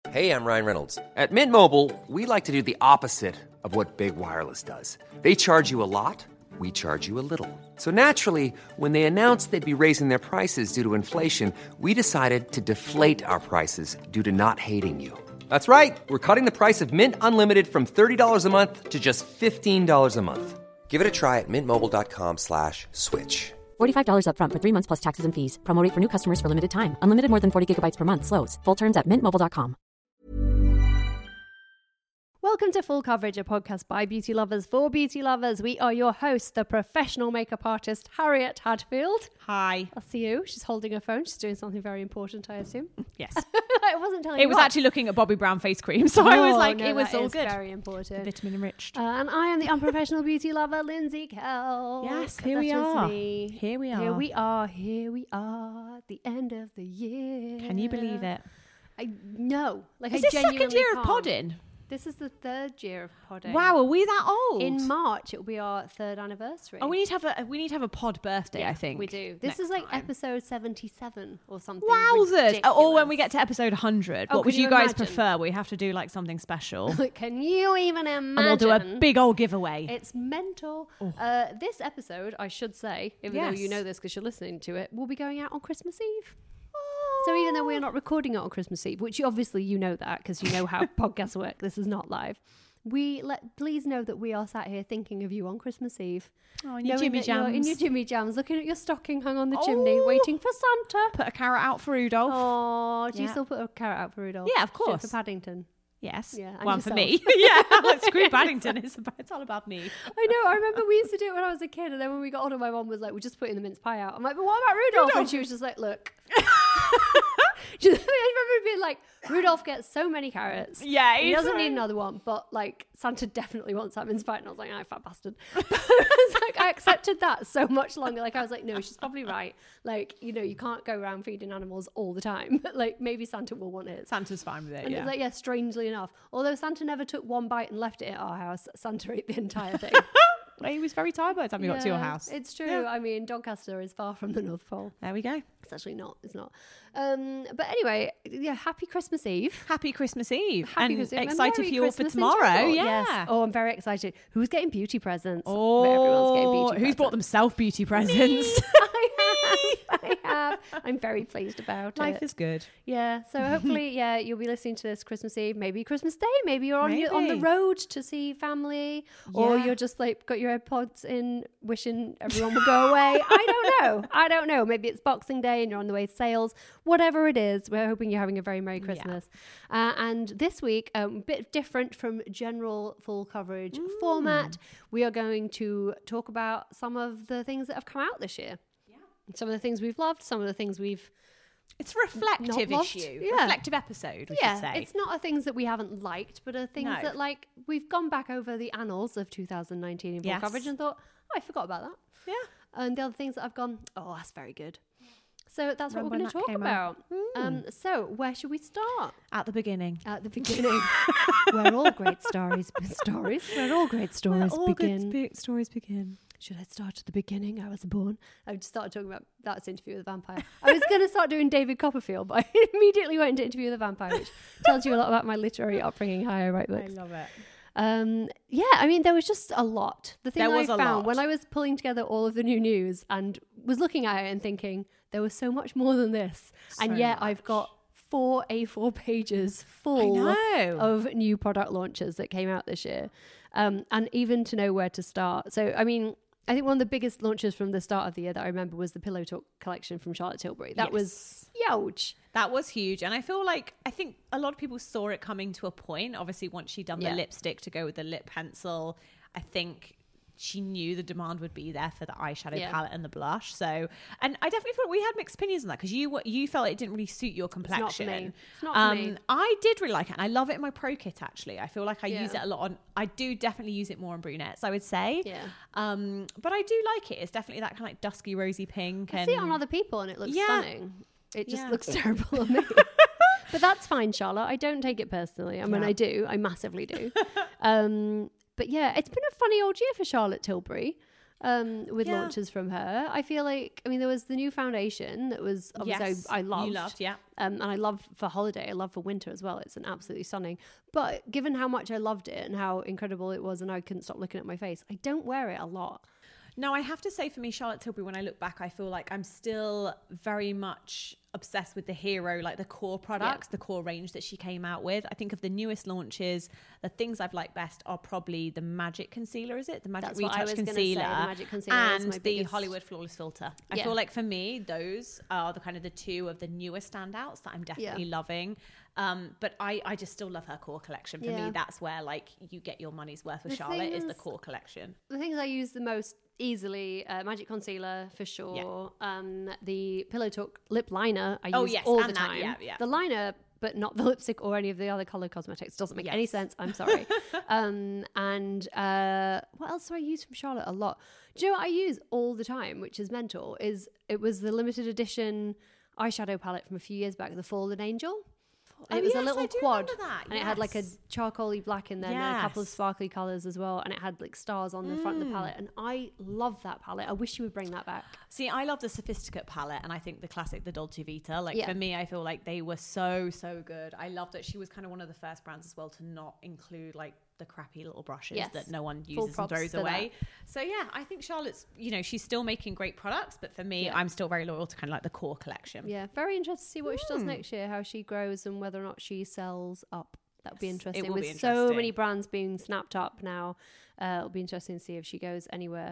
Hey, I'm Ryan Reynolds. At Mint Mobile, we like to do the opposite of what Big Wireless does. They charge you a lot, we charge you a little. So naturally, when they announced they'd be raising their prices due to inflation, we decided to deflate our prices due to not hating you. That's right. We're cutting the price of Mint Unlimited from $30 a month to just $15 a month. Give it a try at mintmobile.com/switch. $45 up front for 3 months plus taxes and fees. Promo rate for new customers for limited time. Unlimited more than 40 gigabytes per month. Slows full terms at mintmobile.com. Welcome to Full Coverage, a podcast by beauty lovers for beauty lovers. We are your hosts, the professional makeup artist, Harriet Hadfield. Hi. I'll see you. She's holding her phone. She's doing something very important, I assume. Yes. I wasn't telling you. It was what. actually looking at Bobbi Brown face cream, so I was like, no, it was that all is good. Very important. Vitamin enriched. And I am the unprofessional beauty lover, Lindsay Kell. Yes, here we are. Me. Here we are. Here we are. Here we are. At the end of the year. Can you believe it? No. Like, Is I this second genuinely year of can't. podding? This is the third year of podding. Wow, are we that old? In March, it'll be our third anniversary. Oh, we need to have a pod birthday. I think we do. This is like episode 77 or something. Wowzers! Ridiculous. Or when we get to episode 100, Oh, what would can you you guys imagine? prefer? We have to do like something special, Can you even imagine? and we'll do a big old giveaway. It's mental. This episode, I should say, even though you know this because you're listening to it, will be going out on Christmas Eve. So even though we're not recording it on Christmas Eve, which obviously you know that because you know how podcasts work, this is not live. Please know that we are sat here thinking of you on Christmas Eve. Oh, in your knowing Jimmy that you're in Jams. your Jimmy Jams, looking at your stocking hung on the chimney, waiting for Santa. Put a carrot out for Rudolph. Oh, do you Yeah. still put a carrot out for Rudolph? Yeah, of Shit course. for Paddington. Yes. Yeah, and One for yourself. me. Yeah. Screw Paddington. It's all about me. I know. I remember we used to do it when I was a kid, and then when we got older, my mom was like, "We're just putting the mince pie out." I'm like, "But what about Rudolph?" And she was just like, "Look." I remember being like, Rudolph gets so many carrots. Yeah, he he's doesn't right. need another one, but like Santa definitely wants that mince pie. And I was like, "Oh, fat bastard." It's like I accepted that so much longer. Like I was like, "No, she's probably right. Like, you know, you can't go around feeding animals all the time. Like maybe Santa will want his." Santa's fine with it. And Yeah. it's like, yeah, strangely enough, although Santa never took one bite and left it at our house, Santa ate the entire thing. He was very tired by the time we got to your house. It's true. Yeah. I mean, Doncaster is far from the North Pole. There we go. It's actually not. It's not. But anyway, yeah, happy Christmas Eve. Happy Christmas Eve. Happy and Christmas Eve. And excited Merry for you all for Christmas in tomorrow. general. Yeah. Yes. Oh, I'm very excited. Who's getting beauty presents? Oh, Everyone's getting beauty who's bought presents. themselves beauty presents? I have. I'm very pleased about it. Life is good. Yeah, so hopefully, yeah, you'll be listening to this Christmas Eve, maybe Christmas Day, maybe you're on the Maybe. road to see family, or Yeah. you're just like got your AirPods in, wishing everyone would go away. I don't know. Maybe it's Boxing Day and you're on the way to sales. Whatever it is, we're hoping you're having a very Merry Christmas. And this week, a bit different from general full coverage format, we are going to talk about some of the things that have come out this year. Some of the things we've loved, some of the things we've It's a reflective Not loved. issue. Yeah. Reflective episode, we should say. it's not a things that we haven't liked, but are things No. that like we've gone back over the annals of 2019 in full Yes. coverage and thought, oh, I forgot about that. Yeah. And the other things that I've gone, oh, that's very good. So that's what Remember we're when going to that talk came out? about. So where should we start? At the beginning. At the beginning, where all great stories where all great stories begin. Stories begin. Should I start at the beginning? I was born. I just started talking about that's Interview with the Vampire. I was going to start doing David Copperfield, but I immediately went into Interview with the Vampire, which tells you a lot about my literary upbringing, how I write books. I love it. Yeah, I mean, there was just a lot. The thing There I was a found lot. when I was pulling together all of the new news and was looking at it and thinking, there was so much more than this. And yet I've got 4 A4 pages full of new product launches that came out this year. And even to know where to start. So, I mean, I think one of the biggest launches from the start of the year that I remember was the Pillow Talk collection from Charlotte Tilbury. That was huge. That was huge. And I think a lot of people saw it coming to a point. Obviously, once she'd done the lipstick to go with the lip pencil, I think she knew the demand would be there for the eyeshadow palette and the blush. So, and I definitely thought we had mixed opinions on that because you felt it didn't really suit your complexion. It's not for me. I did really like it, and I love it in my pro kit. Actually, I feel like I use it a lot on. I do definitely use it more on brunettes, I would say. Yeah. But I do like it. It's definitely that kind of like dusky rosy pink. I see it on other people and it looks stunning. It just looks terrible on me. But that's fine, Charlotte. I don't take it personally. I mean, I do. I massively do. But yeah, it's been a funny old year for Charlotte Tilbury. with launches from her. I feel like, I mean, there was the new foundation that was obviously I loved. You loved, yeah. And I love for holiday, I love for winter as well. It's an absolutely stunning. But given how much I loved it and how incredible it was and I couldn't stop looking at my face, I don't wear it a lot. No, I have to say for me, Charlotte Tilbury, when I look back, I feel like I'm still very much obsessed with the hero, like the core products, the core range that she came out with. I think of the newest launches, the things I've liked best are probably the Magic Concealer, is it? The Magic Retouch Concealer, the Magic Concealer and the Hollywood Flawless Filter. I feel like for me, those are the kind of the two of the newer standouts that I'm definitely loving. But I just still love her core collection. For me, that's where like you get your money's worth with Charlotte is the core collection. The things I use the most easily, Magic Concealer for sure. The Pillow Talk lip liner I use all the time. The liner, but not the lipstick or any of the other color cosmetics. Doesn't make any sense. I'm sorry. And what else do I use from Charlotte a lot? Do you know what I use all the time, which is mental, it was the limited edition eyeshadow palette from a few years back, the Fallen Angel. It was a little quad, and it had like a charcoaly black in there, and a couple of sparkly colours as well, and it had like stars on the front of the palette, and I love that palette. I wish you would bring that back. See, I love the Sophisticate palette, and I think the classic, the Dolce Vita, like for me, I feel like they were so good. I love that she was kind of one of the first brands as well to not include like the crappy little brushes that no one uses and throws away. So yeah, I think Charlotte's, you know, she's still making great products, but for me, I'm still very loyal to kind of like the core collection. Yeah, very interested to see what she does next year, how she grows and whether or not she sells up. That would be interesting. It will be interesting. So many brands being snapped up now, it'll be interesting to see if she goes anywhere.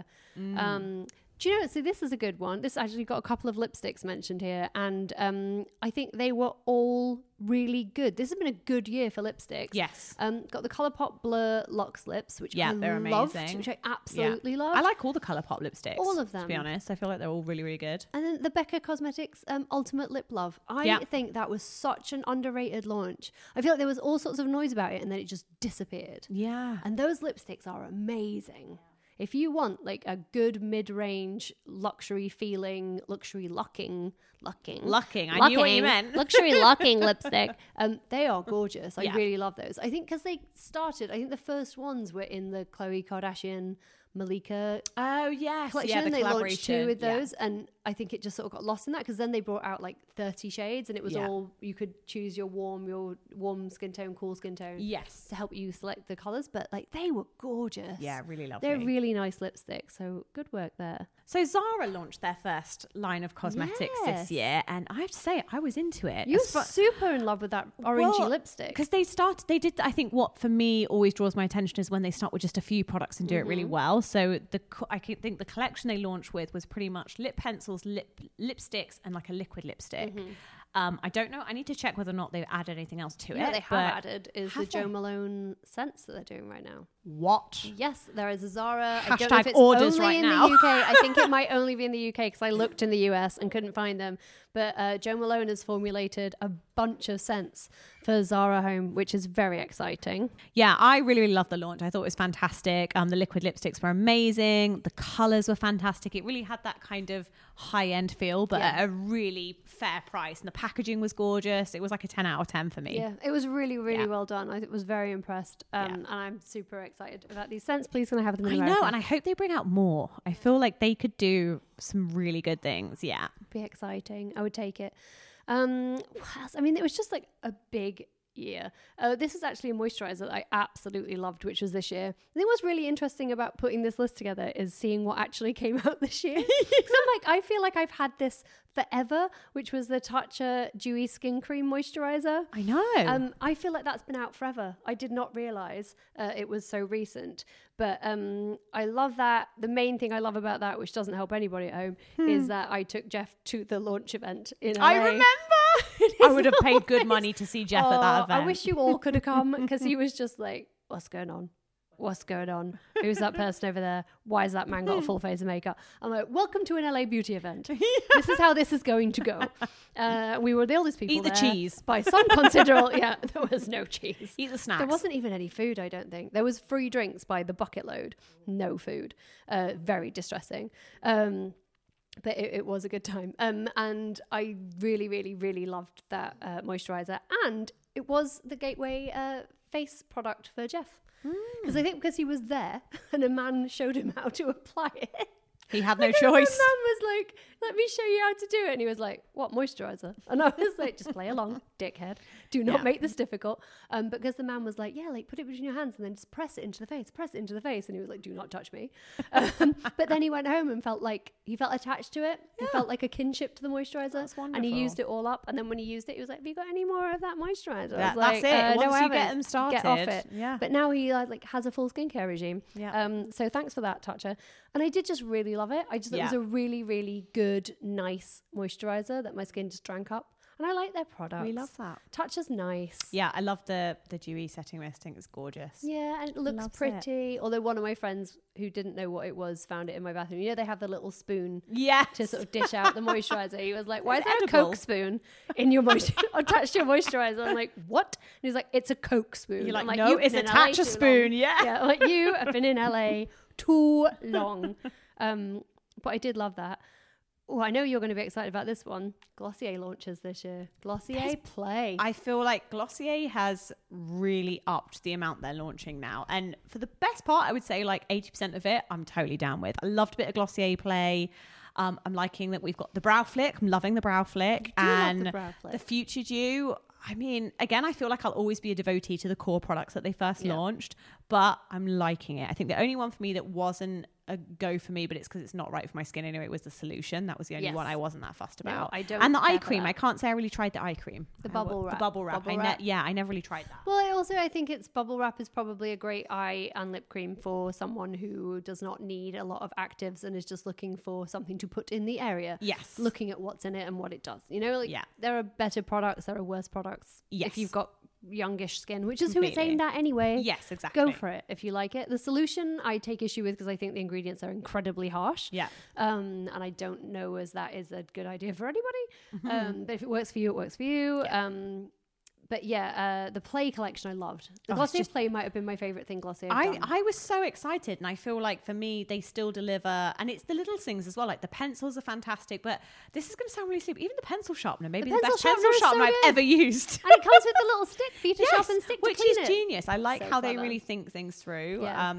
Do you know, so this is a good one. This actually got a couple of lipsticks mentioned here, and I think they were all really good. This has been a good year for lipsticks. Yes. Got the Colourpop Blur Luxe Lips, which I they're loved, amazing. which I absolutely loved. I like all the Colourpop lipsticks. All of them. To be honest, I feel like they're all really good. And then the Becca Cosmetics Ultimate Lip Love. I think that was such an underrated launch. I feel like there was all sorts of noise about it, and then it just disappeared. Yeah. And those lipsticks are amazing. If you want like a good mid-range luxury feeling, luxury locking, I knew what you meant. Luxury locking lipstick. They are gorgeous. I really love those. I think because they started, I think the first ones were in the Khloe Kardashian Malika collection. They launched 2 with those, and I think it just sort of got lost in that, because then they brought out like 30 shades, and it was all, you could choose your warm skin tone, cool skin tone, to help you select the colors. But like, they were gorgeous. Yeah, really lovely. They're really nice lipsticks, so good work there. So Zara launched their first line of cosmetics this year, and I have to say, I was into it. You were super in love with that orangey lipstick. Because they did, I think what for me always draws my attention is when they start with just a few products and do it really well. So I think the collection they launched with was pretty much lip pencils, lipsticks, and like a liquid lipstick. I don't know. I need to check whether or not they've added anything else to it. They have added is the Jo Malone scents that they're doing right now. What? Yes, there is a Zara. Hashtag I don't know if it's orders only right in now. the UK. I think it might only be in the UK because I looked in the US and couldn't find them. But Jo Malone has formulated a bunch of scents for Zara Home, which is very exciting. Yeah, I really love the launch. I thought it was fantastic. The liquid lipsticks were amazing. The colours were fantastic. It really had that kind of high-end feel, but at a really fair price. And the packaging was gorgeous. It was like a 10 out of 10 for me. Yeah, it was really, really well done. I was very impressed. And I'm super excited about these scents. Please can I have them in America? I know, and I hope they bring out more. I feel like they could do some really good things. Yeah. Be exciting. I would take it. What else? I mean, it was just like a big year. This is actually a moisturizer that I absolutely loved, which was this year. I think what's really interesting about putting this list together is seeing what actually came out this year. I feel like I've had this forever, which was the Tatcha Dewy Skin Cream Moisturizer. I know. I feel like that's been out forever. I did not realize it was so recent. But I love that. The main thing I love about that, which doesn't help anybody at home, is that I took Jeff to the launch event in LA. I remember. I would have paid good money to see Jeff at that event. I wish you all could have come, because he was just like, what's going on? What's going on? Who's that person over there? Why has that man got a full face of makeup? I'm like, welcome to an LA beauty event. This is how this is going to go. We were the oldest people there. Eat the cheese. By some considerable... Yeah, there was no cheese. Eat the snacks. There wasn't even any food, I don't think. There was free drinks by the bucket load. No food. Very distressing. But it was a good time. And I really, really, really loved that moisturizer. And it was the gateway face product for Jeff. Because I think because he was there and a man showed him how to apply it. He had no and choice. My mum was like, let me show you how to do it. And he was like, what, moisturizer? And I was like, just play along, dickhead. Do not make this difficult. Because the man was like, yeah, like put it between your hands and then just press it into the face, press it into the face. And he was like, do not touch me. But then he went home and felt like, he felt attached to it. He felt like a kinship to the moisturizer. That's wonderful. And he used it all up. And then when he used it, he was like, have you got any more of that moisturizer? That's like, it. No, Once I you get haven't. them started. Get off it. Yeah. But now he like has a full skincare regime. Yeah. So thanks for that, Tatcha. And I did just really love it. I just thought it was a really, really good, nice moisturizer that my skin just drank up. And I like their products. We love that. Tatcha's nice. Yeah, I love the dewy setting mist. I think it's gorgeous. Yeah, and it looks Loves pretty. Although one of my friends who didn't know what it was found it in my bathroom. You know, they have the little spoon to sort of dish out the moisturizer. He was like, why is there a Coke spoon in your attached to your moisturizer? I'm like, what? And he's like, it's a Coke spoon. You're like, I'm no, it's a Tatcha spoon. Yeah. Like, you have been in LA too long. But I did love that. Oh, I know you're going to be excited about this one. Glossier launches this year. Glossier Play. I feel like Glossier has really upped the amount they're launching now. And for the best part, I would say like 80% of it, I'm totally down with. I loved a bit of Glossier Play. I'm liking that we've got the Brow Flick. I'm loving the Brow Flick. And the Future Dew. I mean, again, I feel like I'll always be a devotee to the core products that they first launched, but I'm liking it. I think the only one for me that wasn't a go for me, but it's because it's not right for my skin anyway, it was the Solution. That was the only one I wasn't that fussed about. I don't. And the eye cream, I can't say I really tried the eye cream. The bubble wrap. The bubble wrap. I never really tried that. Well, I think it's bubble wrap is probably a great eye and lip cream for someone who does not need a lot of actives and is just looking for something to put in the area. Yes. Looking at what's in it and what it does. You know, like there are better products, there are worse products. Yes. If you've got youngish skin, which is who it's aimed at anyway. Yes, exactly. Go for it if you like it. The Solution I take issue with because I think the ingredients are incredibly harsh. Yeah. And I don't know as that is a good idea for anybody. But if it works for you, it works for you. Yeah. But yeah, the Play collection I loved. The Glossier Play might have been my favorite thing Glossier have done. I was so excited, and I feel like for me they still deliver, and it's the little things as well. Like the pencils are fantastic, but this is going to sound really stupid. Even the pencil sharpener, maybe the best pencil sharpener I've ever used. And it comes with the little stick for you to sharpen stick to which clean is it. genius. I like how they really think things through. Yeah.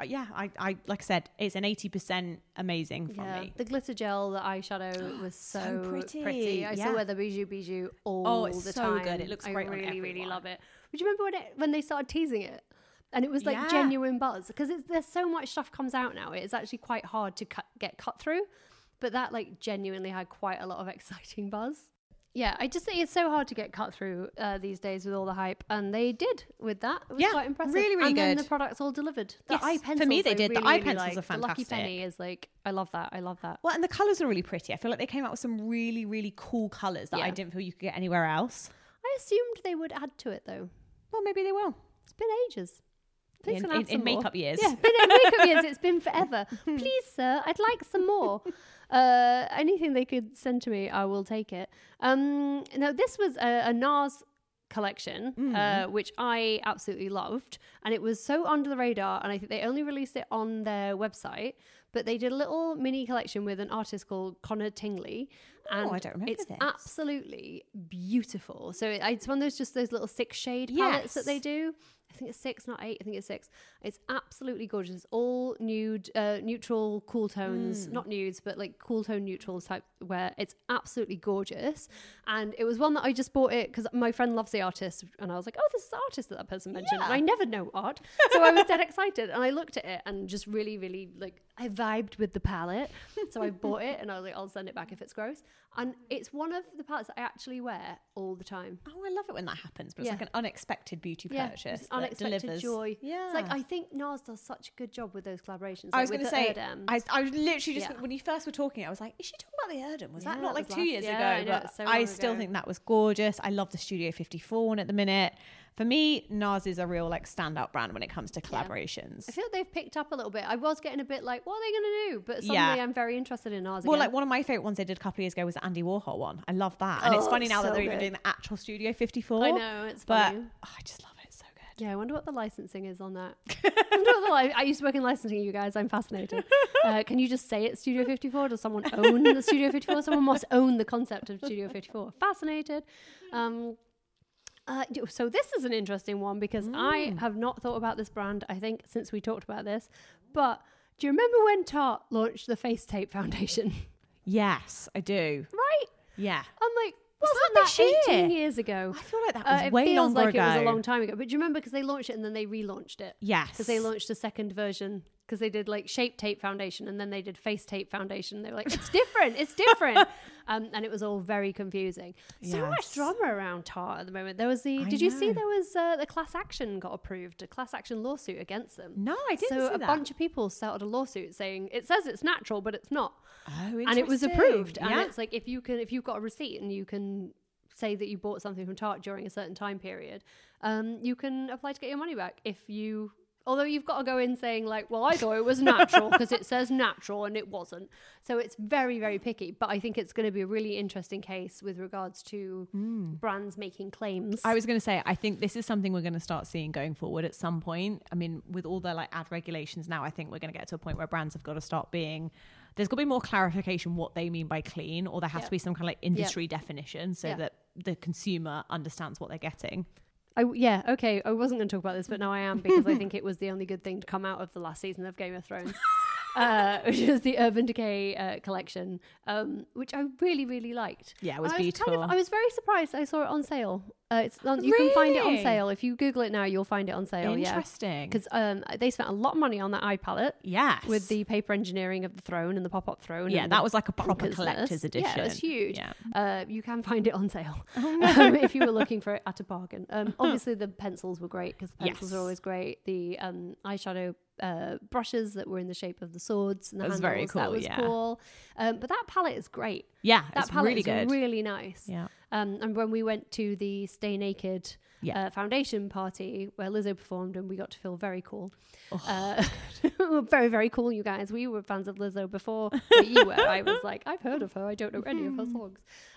I like I said, it's an 80% amazing from me. The glitter gel, the eyeshadow was so pretty. I Yeah. still wear the Bijou all it's the so time. good. It looks great on really, really everyone. love it. Would you remember when they started teasing it? And it was like genuine buzz because there's so much stuff comes out now. It's actually quite hard to get cut through, but that like genuinely had quite a lot of exciting buzz. Yeah, I just think it's so hard to get cut through these days with all the hype, and they did with that. It was quite impressive. Really, really and good. And then the products all delivered. The eye pencils, for me they did. Really, the eye really pencils like. are fantastic. The Lucky Penny is like, I love that. Well, and the colours are really pretty. I feel like they came out with some really, really cool colours that I didn't feel you could get anywhere else. I assumed they would add to it though. Well, maybe they will. It's been ages. In makeup years. Yeah, been in makeup years. It's been forever. Please, sir, I'd like some more. Anything they could send to me, I will take it. Now, this was a NARS collection, which I absolutely loved. And it was so under the radar. And I think they only released it on their website. But they did a little mini collection with an artist called Connor Tingley. And I don't remember it's this. absolutely beautiful. So it's one of those little 6-shade palettes that they do. I think it's 6, not 8. I think it's 6. It's absolutely gorgeous. All nude, neutral, cool tones. Not nudes, but like cool tone neutrals type where it's absolutely gorgeous. And it was one that I just bought it because my friend loves the artist. And I was like, oh, this is the artist that person mentioned. And I never know art. So I was dead excited. And I looked at it and just really, really like, I vibed with the palette. So I bought it and I was like, I'll send it back if it's gross. And it's one of the palettes that I actually wear all the time. Oh, I love it when that happens. But it's like an unexpected beauty purchase. Unexpected delivers. joy. Yeah. It's like, I think NARS does such a good job with those collaborations. I was like going to say, I was literally just, when you first were talking, I was like, is she talking about the Erdem? Was that not like 2 years ago? But I still think that was gorgeous. I love the Studio 54 one at the minute. For me, NARS is a real like standout brand when it comes to collaborations. I feel like they've picked up a little bit. I was getting a bit like, what are they going to do? But suddenly I'm very interested in NARS again. Well, like one of my favourite ones they did a couple of years ago was the Andy Warhol one. I love that. And it's funny now that they're even doing the actual Studio 54. I know, it's funny. But I just love it. It's so good. Yeah, I wonder what the licensing is on that. I used to work in licensing, you guys. I'm fascinated. Can you just say it's Studio 54? Does someone own the Studio 54? Someone must own the concept of Studio 54. Fascinated. So this is an interesting one because I have not thought about this brand, I think, since we talked about this. But Do you remember when Tarte launched the Face Tape Foundation? Yes, I do. Right? Yeah. I'm like, Was wasn't that this that 18 year? years ago? I feel like that was It way feels longer like ago. it was a long time ago. But do you remember because they launched it and then they relaunched it? Yes. Because they launched a second version. Because they did like Shape Tape Foundation and then they did Face Tape Foundation. They were like, it's different, it's different. And it was all very confusing. So much drama around Tarte at the moment. There was did you see there was the class action got approved, a class action lawsuit against them? No, I didn't see So that. a bunch of people started a lawsuit saying, it says it's natural, but it's not. Oh, interesting. And it was approved. And Yeah. it's like, if you've got a receipt and you can say that you bought something from Tarte during a certain time period, you can apply to get your money back although you've got to go in saying like, well, I thought it was natural because it says natural and it wasn't. So it's very, very picky. But I think it's going to be a really interesting case with regards to brands making claims. I was going to say, I think this is something we're going to start seeing going forward at some point. I mean, with all the like ad regulations now, I think we're going to get to a point where brands have got to start there's got to be more clarification what they mean by clean, or there has to be some kind of like industry definition so that the consumer understands what they're getting. Okay. I wasn't going to talk about this, but now I am because I think it was the only good thing to come out of the last season of Game of Thrones, which is the Urban Decay collection, which I really, really liked. Yeah, it was beautiful. I was very surprised I saw it on sale. You can find it on sale. If you Google it now, you'll find it on sale. Interesting. Because they spent a lot of money on that eye palette. Yes. With the paper engineering of the throne and the pop-up throne. Yeah, that was like a proper collector's edition. Yeah, it was huge. Yeah. You can find it on sale if you were looking for it at a bargain. Obviously, the pencils were great because the pencils are always great. The eyeshadow brushes that were in the shape of the swords and the handles. Very cool. That was cool. But that palette is great. Yeah, that it's palette really is good. Really nice. Yeah. And when we went to the Stay Naked foundation party where Lizzo performed, and we got to feel very cool. Very, very cool, you guys. We were fans of Lizzo before you were. I was like, I've heard of her. I don't know any of her songs.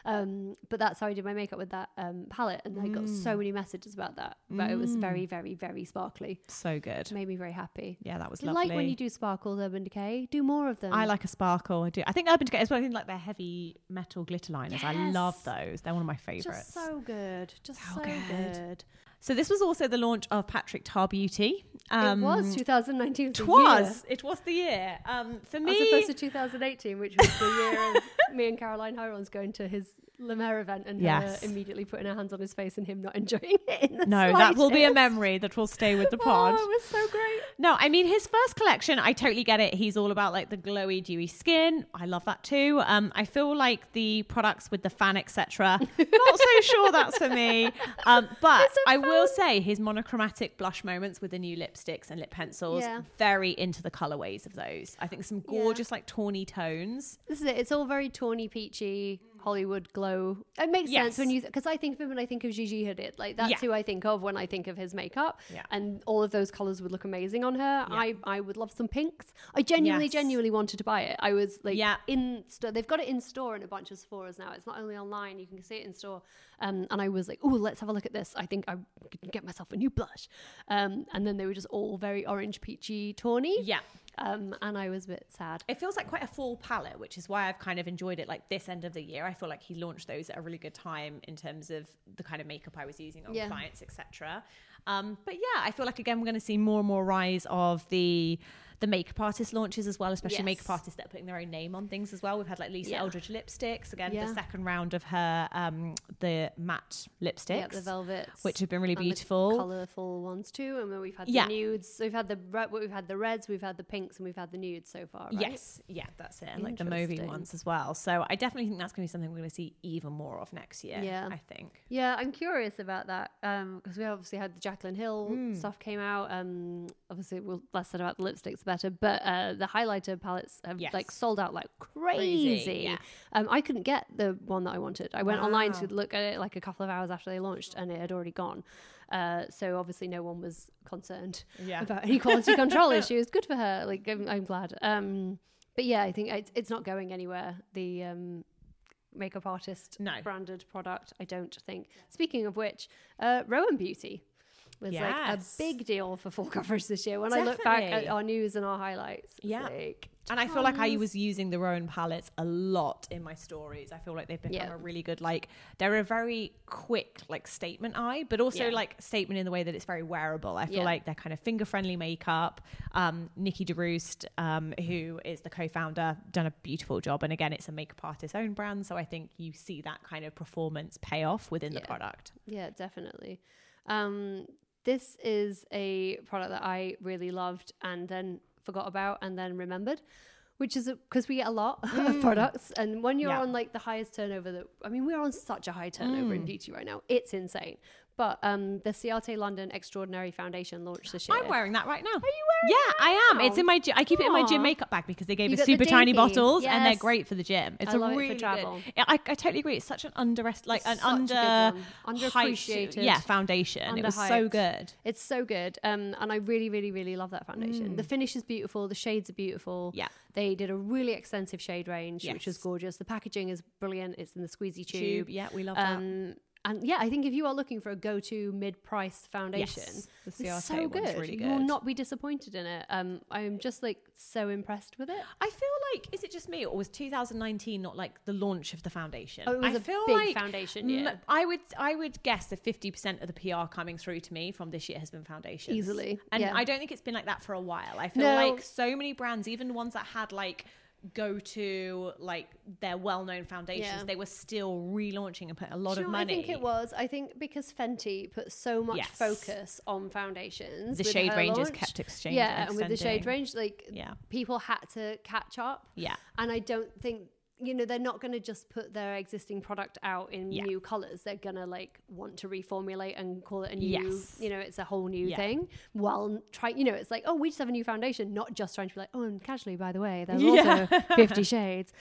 But that's how I did my makeup with that palette. And I got so many messages about that. But it was very, very, very sparkly. So good. Made me very happy. Yeah, that was I lovely. like when you do sparkles, Urban Decay. Do more of them. I like a sparkle. I do. I think Urban Decay as well. I think like their heavy metal glitter liners. Yes. I love those. They're one of my favourites. Just so good. Just so good. So this was also the launch of Patrick Tar Beauty. It was 2019. It was the year. For me, as opposed to 2018, which was the year of me and Caroline Hirons going to his Le Maire event and her immediately putting her hands on his face and him not enjoying it in the slightest. That will be a memory that will stay with the pod. Oh, it was so great. No, I mean, his first collection, I totally get it. He's all about like the glowy, dewy skin. I love that too. I feel like the products with the fan, etc. Not so sure that's for me. But I will say his monochromatic blush moments with the new lipsticks and lip pencils, very into the colorways of those. I think some gorgeous like tawny tones. This is it. It's all very tawny, peachy, Hollywood glow. It makes sense when because I think of him when I think of Gigi Hadid. Like that's who I think of when I think of his makeup. And all of those colors would look amazing on her. I would love some pinks. I genuinely wanted to buy it. I was like in store. They've got it in store in a bunch of Sephora's now. It's not only online. You can see it in store. And I was like, oh, let's have a look at this. I think I can get myself a new blush. And then they were just all very orange, peachy, tawny. Yeah. And I was a bit sad. It feels like quite a fall palette, which is why I've kind of enjoyed it like this end of the year. I feel like he launched those at a really good time in terms of the kind of makeup I was using on clients, etc. But yeah, I feel like again we're going to see more and more rise of the makeup artist launches as well, especially makeup artists that are putting their own name on things as well. We've had like Lisa Eldridge lipsticks again, the second round of her the matte lipsticks, the velvets, which have been really beautiful, colourful ones too. And then we've had the nudes. So we've had the reds, we've had the pinks, and we've had the nudes so far. Right? Yes, that's it, and like the mauvey ones as well. So I definitely think that's going to be something we're going to see even more of next year. Yeah, I think. Yeah, I'm curious about that because we obviously had the Jaclyn Hill stuff came out. Obviously, we'll less said about the lipsticks, better, but the highlighter palettes have like sold out like crazy. I couldn't get the one that I wanted. I went online to look at it like a couple of hours after they launched, and it had already gone. So obviously, no one was concerned about any quality control issues. Good for her. Like I'm glad. But yeah, I think it's not going anywhere. The makeup artist branded product, I don't think. Speaking of which, Rowan Beauty was like a big deal for full coverage this year. When I look back at our news and our highlights, like, and I feel like I was using the Rowan palettes a lot in my stories. I feel like they've become a really good, like, they're a very quick, like, statement eye, but also like statement in the way that it's very wearable. I feel like they're kind of finger friendly makeup. Nikki DeRoost, who is the co-founder, done a beautiful job. And again, it's a makeup artist's own brand. So I think you see that kind of performance payoff within the product. Yeah, definitely. This is a product that I really loved and then forgot about and then remembered, which is because we get a lot of products, and when you're on like the highest turnover we're on such a high turnover in beauty right now, it's insane. But the Ciate London Extraordinary Foundation launched this year. I'm wearing that right now. Are you wearing it? Yeah, I am. It's in my I keep it in my gym makeup bag because they gave us super tiny bottles and they're great for the gym. It's really good. I totally agree. It's such an underappreciated foundation. It was so good. It's so good. And I really, really, really love that foundation. The finish is beautiful. The shades are beautiful. Yeah. They did a really extensive shade range, which was gorgeous. The packaging is brilliant. It's in the squeezy tube. Yeah, we love that. And yeah, I think if you are looking for a go-to mid-priced foundation, the Ciate it's so good. Really good. You will not be disappointed in it. I'm just like so impressed with it. I feel like, is it just me, or was 2019 not like the launch of the foundation? Oh, it was a big foundation year. I would guess that 50% of the PR coming through to me from this year has been foundations. Easily. And I don't think it's been like that for a while. I feel like so many brands, even ones that had like go to like their well-known foundations, they were still relaunching and putting a lot of money. I think because Fenty put so much fose on foundations, the shade ranges kept exchanging, and with the shade range, like people had to catch up, and I don't think they're not going to just put their existing product out in new colors. They're going to like want to reformulate and call it a new, it's a whole new thing. Well, it's like, oh, we just have a new foundation, not just trying to be like, oh, and casually, by the way, there's also 50 shades.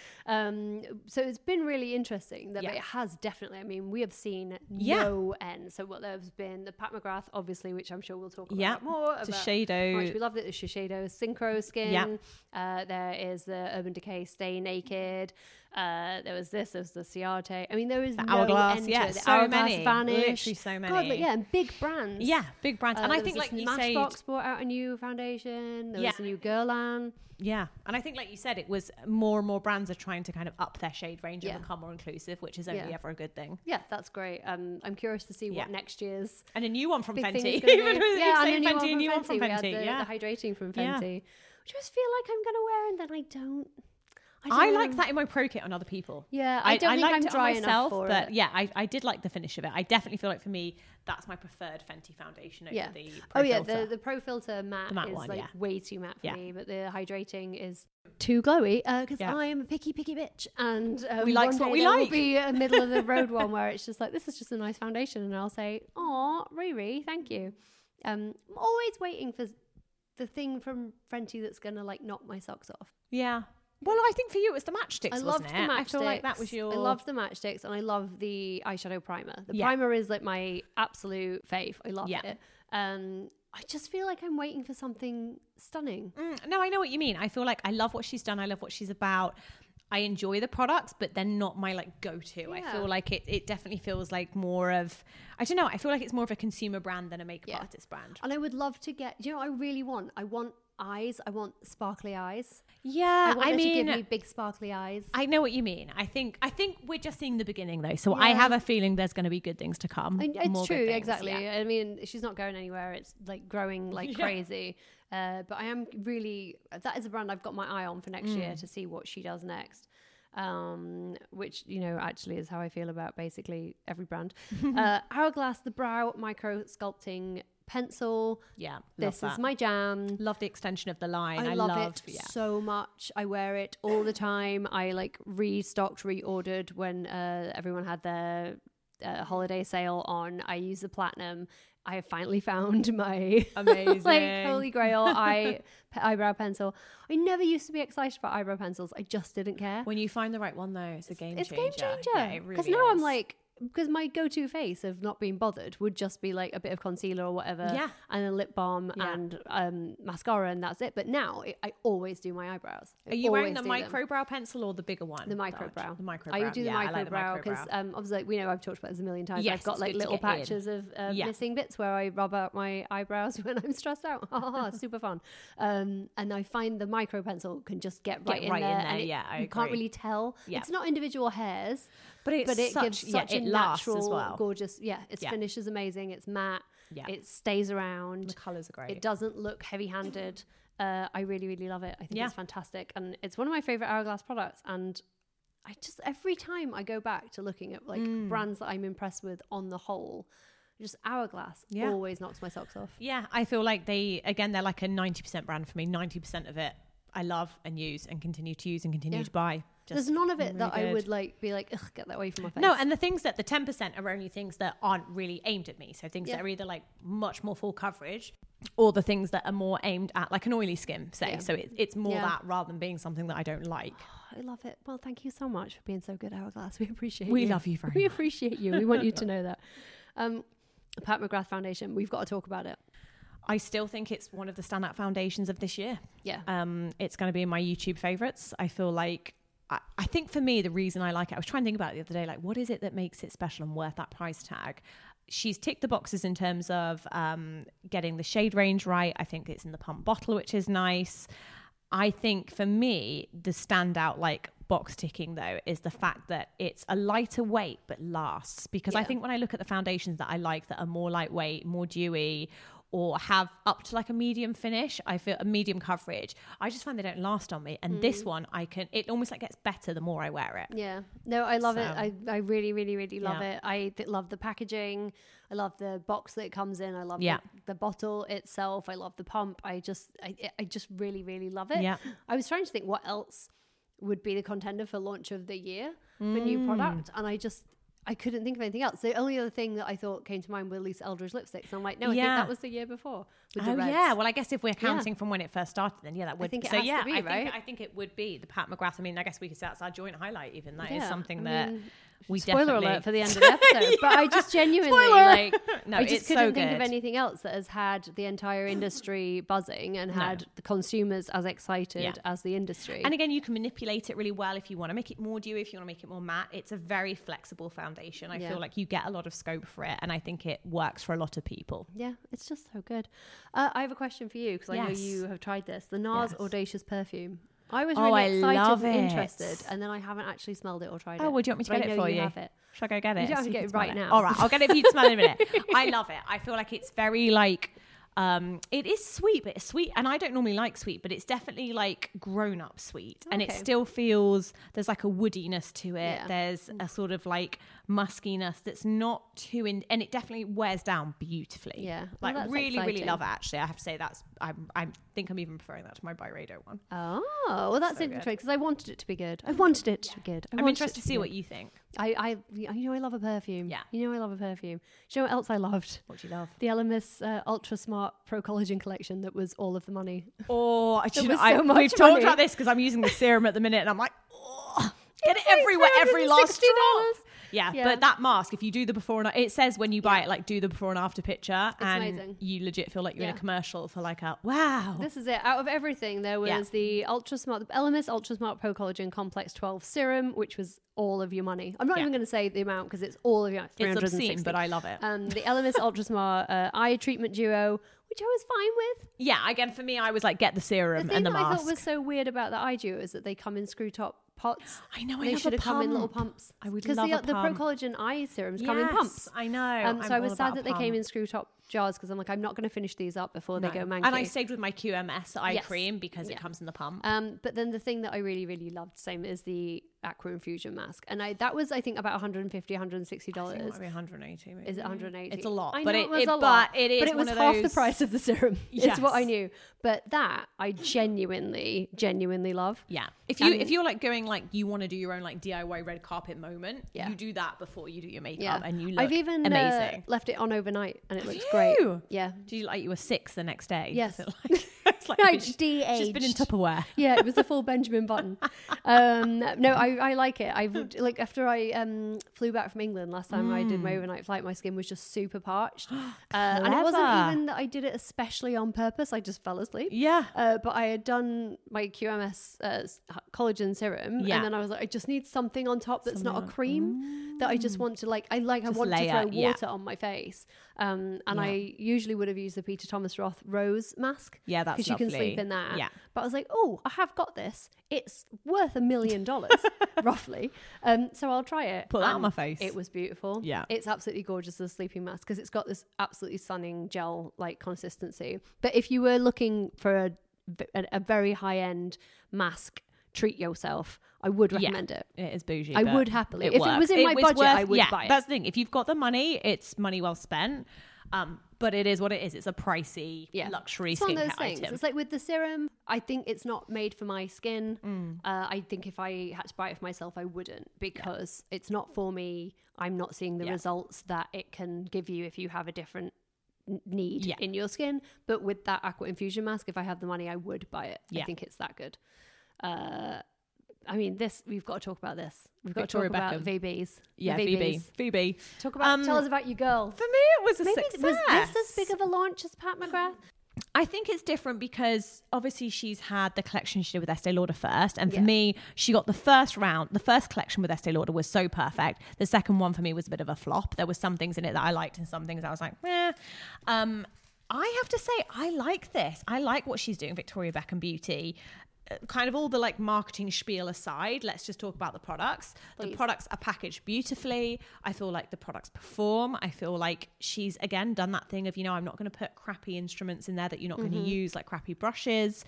So it's been really interesting that it has definitely, we have seen no end. So what there's been the Pat McGrath, obviously, which I'm sure we'll talk about more. Shiseido. We loved it. The Shiseido Synchro Skin. There is the Urban Decay Stay Naked. There was the Ciate. There is the no Hourglass, end to it. The so Hourglass many, vanished. literally so many. God, and big brands. Yeah, big brands. And I think, like you said, Smashbox brought out a new foundation. There was a new Guerlain. Yeah, and I think, like you said, it was more and more brands are trying to kind of up their shade range and become more inclusive, which is only ever a good thing. Yeah, that's great. I'm curious to see what next year's and a new one from Fenty. A new one from Fenty. We had the hydrating from Fenty, which I just feel like I'm gonna wear, and then I don't. I like that in my pro kit on other people. Yeah, I don't think I'm dry enough for but it. Yeah, I did like the finish of it. I definitely feel like for me, that's my preferred Fenty foundation over the Pro Filter. The Pro Filter matte is one, way too matte for me, but the hydrating is too glowy because I am a picky bitch, and we like what we like. Will be a middle of the road one where it's just like, this is just a nice foundation, and I'll say, "Aw, Riri, thank you." I'm always waiting for the thing from Fenty that's gonna like knock my socks off. Yeah. Well, I think for you it was the matchsticks, I loved wasn't the it? matchsticks. I feel like that was your... I loved the matchsticks, and I love the eyeshadow primer. The primer is like my absolute fave. I love it. I just feel like I'm waiting for something stunning. No, I know what you mean. I feel like I love what she's done. I love what she's about. I enjoy the products, but they're not my like go-to. I feel like it definitely feels like more of, I don't know, I feel like it's more of a consumer brand than a makeup artist brand. And I would love to get, I really want? I want eyes. I want sparkly eyes. Yeah, I mean, give me big sparkly eyes. I know what you mean. I think we're just seeing the beginning though. So I have a feeling there's going to be good things to come. It's true, exactly. Yeah. I mean, she's not going anywhere. It's like growing like crazy. But I am really, that is a brand I've got my eye on for next year to see what she does next. Which, actually is how I feel about basically every brand. Hourglass, the Brow Micro Sculpting Pencil. Yeah, this is my jam. Love the extension of the line. I love it so much. I wear it all the time. I like reordered when everyone had their holiday sale on. I use the platinum. I have finally found my amazing like holy grail eyebrow pencil. I never used to be excited about eyebrow pencils. I just didn't care. When you find the right one though, it's a game changer. It's a game changer. Yeah, it really is. Now I'm like, because my go-to face of not being bothered would just be like a bit of concealer or whatever, and then lip balm and mascara, and that's it. But now I always do my eyebrows. Are you wearing the micro brow pencil or the bigger one? The micro brow. The micro brow. I do the micro brow because obviously, like, we know I've talked about this a million times. Yes, I've got like little patches of missing bits where I rub out my eyebrows when I'm stressed out. Super fun. And I find the micro pencil can just get right in there. And you can't really tell. It's not individual hairs, but it gives such a natural, as well. Gorgeous. Its finish is amazing. It's matte. It stays around. The colours are great. It doesn't look heavy-handed. I really, really love it. I think it's fantastic, and it's one of my favorite Hourglass products. And I just, every time I go back to looking at like brands that I'm impressed with on the whole, just Hourglass always knocks my socks off. Yeah, I feel like they're like a 90% brand for me. 90% of it I love and use and continue to use and continue to buy. There's none of it that I would like be like, ugh, get that away from my face. No, and the things that the 10% are only things that aren't really aimed at me. So things that are either like much more full coverage, or the things that are more aimed at like an oily skin, say. So it's more that rather than being something that I don't like. I love it. Well, thank you so much for being so good, Hourglass. We appreciate you. We love you very much. We appreciate you. We want you to know that. Pat McGrath Foundation, we've got to talk about it. I still think it's one of the standout foundations of this year. Yeah. It's going to be in my YouTube favorites. I feel like, I think for me, the reason I like it, I was trying to think about it the other day, like, what is it that makes it special and worth that price tag? She's ticked the boxes in terms of getting the shade range right. I think it's in the pump bottle, which is nice. I think for me, the standout like box ticking though is the fact that it's a lighter weight but lasts. Because I think when I look at the foundations that I like that are more lightweight, more dewy, or have up to like a medium finish, I feel a medium coverage, I just find they don't last on me. And this one, it almost like gets better the more I wear it. Yeah. No, I love it. I really, really, really love it. I love the packaging. I love the box that it comes in. I love the bottle itself. I love the pump. I just really, really love it. Yeah. I was trying to think what else would be the contender for launch of the year for new product. And I couldn't think of anything else. The only other thing that I thought came to mind were Lisa Eldridge lipsticks. And I'm like, no, I think that was the year before. With the reds. Yeah. Well, I guess if we're counting from when it first started, then that would. I think it has to be, right? I think it would be the Pat McGrath. I mean, I guess we could say that's our joint highlight. Even that is something that we spoiler definitely. Alert for the end of the episode. But I just genuinely I just couldn't think of anything else that has had the entire industry buzzing and had the consumers as excited as the industry. And again, you can manipulate it really well if you want to make it more dewy, if you want to make it more matte. It's a very flexible foundation. I feel like you get a lot of scope for it, and I think it works for a lot of people. Yeah, it's just so good. I have a question for you because I know you have tried this. The NARS Audacious perfume. I was really excited and interested, and then I haven't actually smelled it or tried it. Oh, would you want me to get it for you? Have it. Should I go get it? You don't have to get it right now. All right, I'll get it for you to smell in a minute. I love it. I feel like it's very like, it is sweet, but it's sweet. And I don't normally like sweet, but it's definitely like grown up sweet. And it still feels, there's like a woodiness to it. Yeah. There's a sort of like muskiness that's not too and it definitely wears down beautifully. Yeah. Like really, really love it actually. I have to say I think I'm even preferring that to my Byredo one. Oh, well that's interesting because I wanted it to be good. I'm interested to see what you think. I love a perfume. Yeah. You know I love a perfume. Do you know what else I loved? What do you love? The Elemis Ultra Smart Pro Collagen collection that was all of the money. Oh, we've talked about this because I'm using the serum at the minute and I'm like, get it everywhere, every last drop. Yeah, but that mask, if you do the before and it says when you buy it, like do the before and after picture, it's amazing. You legit feel like you're in a commercial for like a wow. This is it. Out of everything, there was the Elemis Ultra Smart Pro Collagen Complex 12 serum, which was all of your money. I'm not even going to say the amount because it's all of your. It's obscene, but I love it. The Elemis Ultra Smart Eye Treatment Duo, which I was fine with. Yeah, again for me, I was like get the serum and the mask. The thing I thought was so weird about the eye duo is that they come in screw top pots. I know. They should have come in little pumps. I would love a pump. Because the Pro Collagen eye serums come in pumps. I know. So I was sad that they came in screw top jars because I'm like, I'm not going to finish these up before they go manky. And I stayed with my QMS eye cream because it comes in the pump. But then the thing that I really, really loved, same is the Aqua Infusion mask, and that was I think about $150, $160. I think it might be 180. Maybe. Is it 180? It's a lot, but it was a lot. But it was half the price of the serum. It's what I knew. But that I genuinely love. Yeah. If you're like going like you want to do your own like DIY red carpet moment, you do that before you do your makeup, and you look I've even amazing. Left it on overnight, and it looks great. Yeah. Did you like you were 6 the next day? Yes. It's like de-aged. she's been in Tupperware. Yeah, it was a full Benjamin Button. No, I like it. Like after I flew back from England last time I did my overnight flight, my skin was just super parched. And it wasn't even that I did it especially on purpose. I just fell asleep. Yeah. But I had done my QMS collagen serum, and then I was like, I just need something on top that's not a cream that I just want to I want to throw water on my face. And I usually would have used the Peter Thomas Roth Rose mask. Yeah, that's because you can lovely. sleep in that. Yeah. But I was like, oh, I have got this. It's worth $1 million, roughly. So I'll try it. Put that on my face. It was beautiful. Yeah. It's absolutely gorgeous as a sleeping mask because it's got this absolutely stunning gel-like consistency. But if you were looking for a very high-end mask, treat yourself, I would recommend it. It is bougie. I would happily. If it was in my budget, I would buy it. That's the thing. If you've got the money, it's money well spent. But it is what it is. It's a pricey luxury skincare item. It's like with the serum, I think it's not made for my skin. I think if I had to buy it for myself, I wouldn't because it's not for me. I'm not seeing the results that it can give you if you have a different need in your skin. But with that Aqua Infusion mask, if I had the money, I would buy it. I think it's that good. I mean, we've got to talk about this. We've got Victoria to talk about Beckham. VBs. Yeah, VBs. Phoebe. Tell us about your girl. For me, it was a Maybe success. Was this as big of a launch as Pat McGrath? I think it's different because obviously she's had the collection she did with Estee Lauder first. And for me, she got the first collection with Estee Lauder was so perfect. The second one for me was a bit of a flop. There were some things in it that I liked and some things I was like, meh. I have to say, I like this. I like what she's doing, Victoria Beckham Beauty. Kind of all the marketing spiel aside, let's just talk about the products. Please. The products are packaged beautifully. I feel like the products perform. I feel like she's again done that thing of, I'm not going to put crappy instruments in there that you're not going to use, like crappy brushes.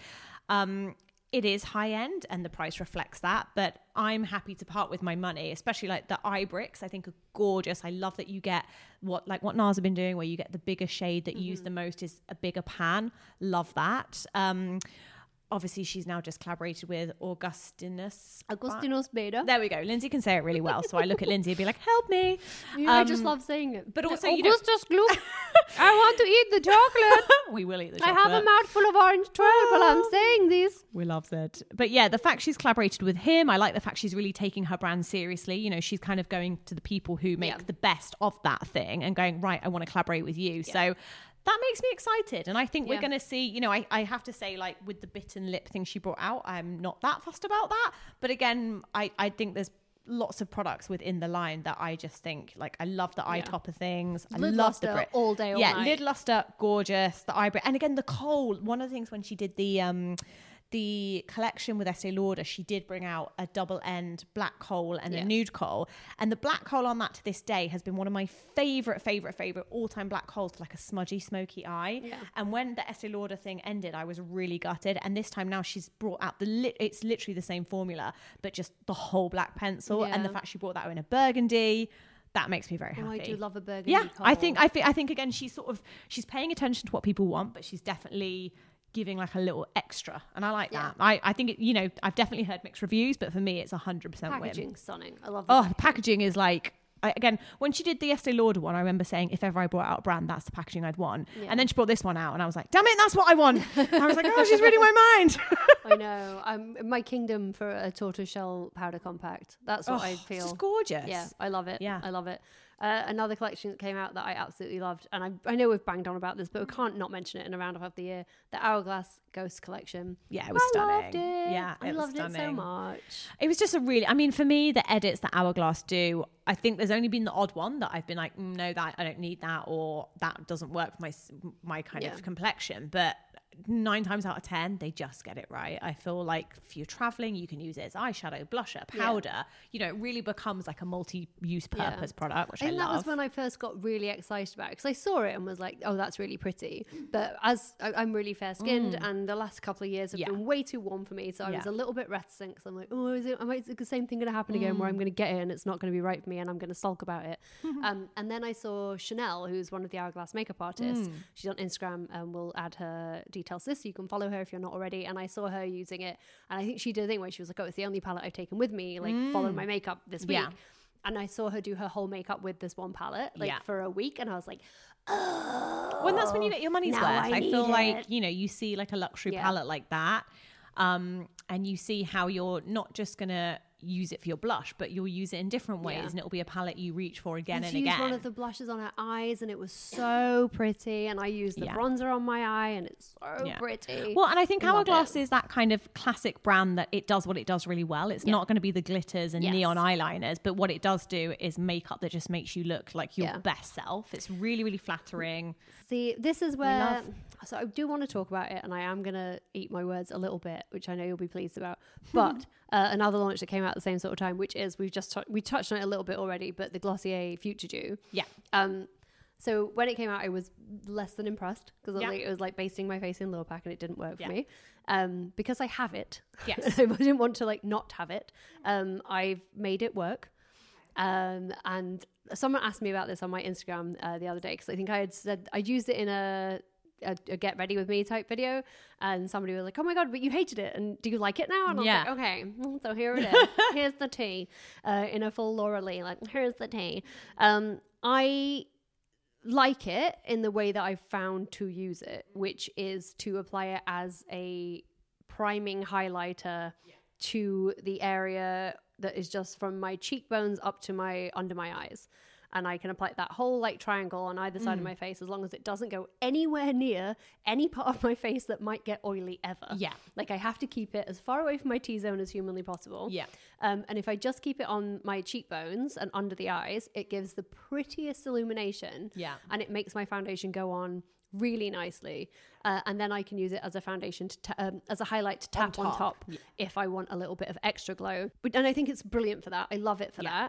It is high end and the price reflects that, but I'm happy to part with my money, especially like the eye bricks I think are gorgeous. I love that you get what NARS have been doing where you get the bigger shade that you use the most is a bigger pan. Love that. Obviously, she's now just collaborated with Augustinus Bader. There we go. Lindsay can say it really well. So I look at Lindsay and be like, help me. I just love saying it. But also, Augustus Gloop. I want to eat the chocolate. We will eat the chocolate. I have a mouthful of orange 12 while I'm saying this. We love it. But yeah, the fact she's collaborated with him, I like the fact she's really taking her brand seriously. She's kind of going to the people who make the best of that thing and going, right, I want to collaborate with you. Yeah. So that makes me excited. And I think we're going to see, I have to say, like with the bitten lip thing she brought out, I'm not that fussed about that. But again, I think there's lots of products within the line that I just think, like, I love the eye topper things. I love the Brit. All day, all night. Lid luster, gorgeous. The eyebrow. And again, the kohl. One of the things when she did the collection with Estee Lauder, she did bring out a double end black kohl and a nude kohl. And the black kohl on that to this day has been one of my favorite all-time black kohls for like a smudgy, smoky eye. Yeah. And when the Estee Lauder thing ended, I was really gutted. And this time now she's brought out it's literally the same formula, but just the whole black pencil. Yeah. And the fact she brought that out in a burgundy, that makes me very happy. I do love a burgundy kohl. I think again, she's paying attention to what people want, but she's definitely giving like a little extra, and I like that. I think I've definitely heard mixed reviews, but for me it's 100% packaging stunning. I love the packaging is like, again, when she did the Estee Lauder one, I remember saying if ever I brought out a brand, that's the packaging I'd want. And then she brought this one out and I was like, damn it, that's what I want. I was like, oh, she's reading my mind. I know. My kingdom for a tortoiseshell powder compact. That's what I feel. It's just gorgeous. Yeah, I love it. Yeah, I love it. Another collection that came out that I absolutely loved, and I know we've banged on about this, but we can't not mention it in a roundup of the year. The Hourglass Ghost collection. Yeah, it was stunning. Loved it. Yeah, I loved it so much. It was just for me, the edits that Hourglass do, I think there's only been the odd one that I've been like, no, that I don't need that, or that doesn't work for my kind of complexion. But 9 times out of 10 they just get it right. I feel like if you're traveling, you can use it as eyeshadow, blusher, powder. It really becomes like a multi-use purpose product, which I love. That was when I first got really excited about it, because I saw it and was like, oh, that's really pretty. But as I'm really fair skinned and the last couple of years have been way too warm for me, so I was a little bit reticent, because I'm like, oh, is the same thing going to happen again where I'm going to get it and it's not going to be right for me and I'm going to sulk about it? And then I saw Chanel, who's one of the Hourglass makeup artists. She's on Instagram, and we'll add her details to this, so you can follow her if you're not already. And I saw her using it, and I think she did a thing where she was like, oh, it's the only palette I've taken with me, like following my makeup this week. and I saw her do her whole makeup with this one palette for a week, and I was like, oh. Well, that's when you get your money's worth. I feel like, you know, you see like a luxury palette like that, and you see how you're not just gonna use it for your blush, but you'll use it in different ways, and it'll be a palette you reach for again and again. I used one of the blushes on her eyes, and it was so pretty, and I used the bronzer on my eye, and it's so pretty. Well, and I think Hourglass is that kind of classic brand that it does what it does really well. It's not going to be the glitters and neon eyeliners, but what it does do is makeup that just makes you look like your best self. It's really, really flattering. See, this is where, so I do want to talk about it, and I am going to eat my words a little bit, which I know you'll be pleased about, but another launch that came out at the same sort of time, which is we touched on it a little bit already, but the Glossier Future Dew. So when it came out, I was less than impressed because it was like basting my face in Lurpak, and it didn't work for me because I have it. Yes. I didn't want to like not have it. I've made it work. And someone asked me about this on my Instagram the other day, because I think I had said I'd used it in a get ready with me type video, and somebody was like, oh my god, but you hated it, and do you like it now? And I was like, okay, so here it is. Here's the tea, in a full Laura Lee, like, here's the tea. I like it in the way that I've found to use it, which is to apply it as a priming highlighter to the area that is just from my cheekbones up to my under my eyes. And I can apply that whole like triangle on either side of my face, as long as it doesn't go anywhere near any part of my face that might get oily ever. Yeah. Like I have to keep it as far away from my T-zone as humanly possible. Yeah. And if I just keep it on my cheekbones and under the eyes, it gives the prettiest illumination. Yeah. And it makes my foundation go on really nicely. And then I can use it as a foundation, as a highlight to tap on top if I want a little bit of extra glow. And I think it's brilliant for that. I love it for that.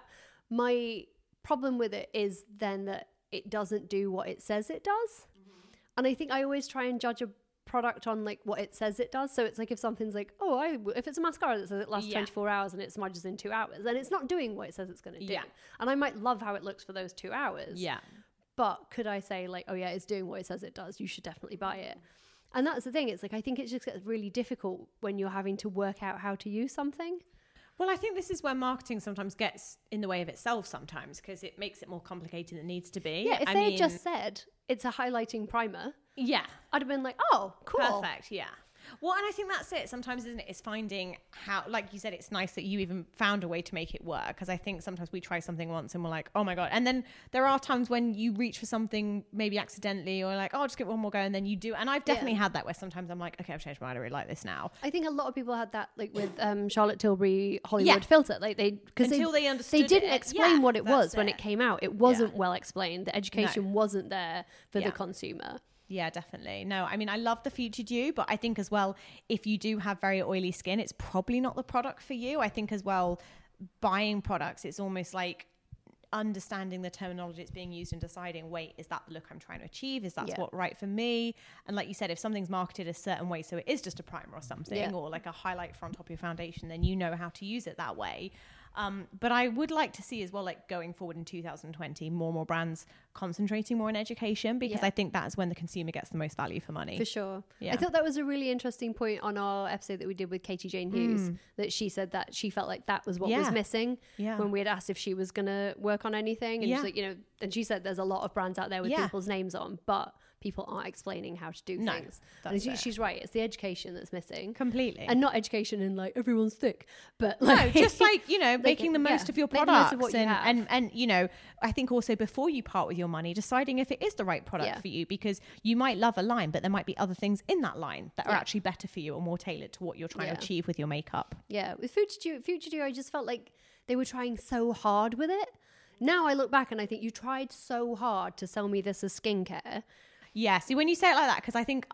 My problem with it is then that it doesn't do what it says it does. And I think I always try and judge a product on like what it says it does. So it's like if something's like, if it's a mascara that says it lasts 24 hours and it smudges in 2 hours, then it's not doing what it says it's going to do. And I might love how it looks for those 2 hours. Yeah. But could I say like, oh yeah, it's doing what it says it does, you should definitely buy it. And that's the thing. It's like, I think it just gets really difficult when you're having to work out how to use something. Well, I think this is where marketing sometimes gets in the way of itself sometimes, because it makes it more complicated than it needs to be. Yeah, if they had just said it's a highlighting primer, I'd have been like, oh, cool. Perfect, yeah. Well, and I think that's it. Sometimes, isn't it? It's finding how, like you said, it's nice that you even found a way to make it work. Because I think sometimes we try something once and we're like, oh my God. And then there are times when you reach for something maybe accidentally, or like, oh, I'll just get one more go. And then you do. And I've definitely had that where sometimes I'm like, okay, I've changed my mind. I really like this now. I think a lot of people had that like with Charlotte Tilbury Hollywood filter. Like they understood they didn't explain what it was when it came out. It wasn't well explained. The education wasn't there for the consumer. Yeah, definitely. No, I mean, I love the Future Dew, but I think as well, if you do have very oily skin, it's probably not the product for you. I think as well, buying products, it's almost like understanding the terminology it's being used and deciding, wait, is that the look I'm trying to achieve? Is that what right for me? And like you said, if something's marketed a certain way, so it is just a primer or something, or like a highlight on top of your foundation, then you know how to use it that way. But I would like to see as well, like going forward in 2020, more brands concentrating more on education, because I think that's when the consumer gets the most value for money. For sure. Yeah. I thought that was a really interesting point on our episode that we did with Katie Jane Hughes, that she said that she felt like that was what was missing when we had asked if she was going to work on anything. And she's like, and she said there's a lot of brands out there with people's names on, but people aren't explaining how to do things. And she's right. It's the education that's missing. Completely. And not education in like everyone's thick, but like, no, just like, making the most of your products. And I think also before you part with your money, deciding if it is the right product for you, because you might love a line, but there might be other things in that line that are actually better for you or more tailored to what you're trying to achieve with your makeup. Yeah. With Future Dew, I just felt like they were trying so hard with it. Now I look back and I think you tried so hard to sell me this as skincare. Yeah, see, when you say it like that, because I think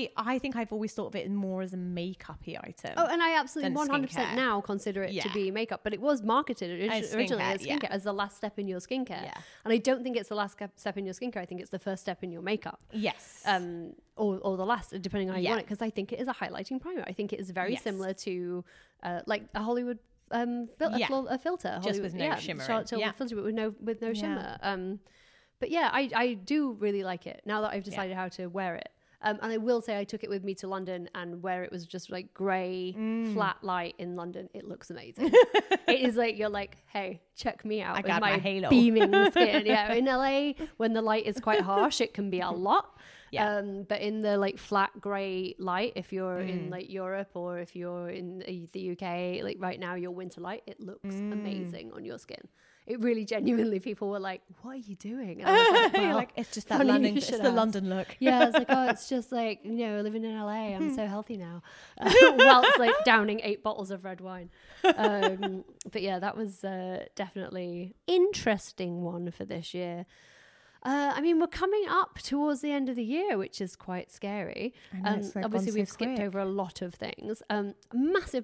I've always thought of it more as a makeup-y item. Oh, and I absolutely 100% now consider it to be makeup, but it was marketed originally as skincare, as the last step in your skincare. Yeah. And I don't think it's the last step in your skincare. I think it's the first step in your makeup. Yes. Or the last, depending on how you want it, because I think it is a highlighting primer. I think it is very similar to like a Hollywood a filter, just with no shimmer. Charlotte Tilbury filter, but with no shimmer. But yeah, I do really like it now that I've decided how to wear it. And I will say I took it with me to London, and where it was just like grey, flat light in London, it looks amazing. It is like, you're like, hey, check me out. I with got my halo. Beaming skin. Yeah, in LA, when the light is quite harsh, it can be a lot. Yeah. But in the like flat grey light, if you're in like Europe or if you're in the UK, like right now, your winter light, it looks amazing on your skin. It really genuinely, people were like, what are you doing? And I was like, well, like, it's just that London, it's the ask. London look. Yeah, it's like, oh, it's just like, living in LA, I'm so healthy now. While it's like downing 8 bottles of red wine. But yeah, that was definitely interesting one for this year. I mean, we're coming up towards the end of the year, which is quite scary. Obviously, we've skipped over a lot of things. Massive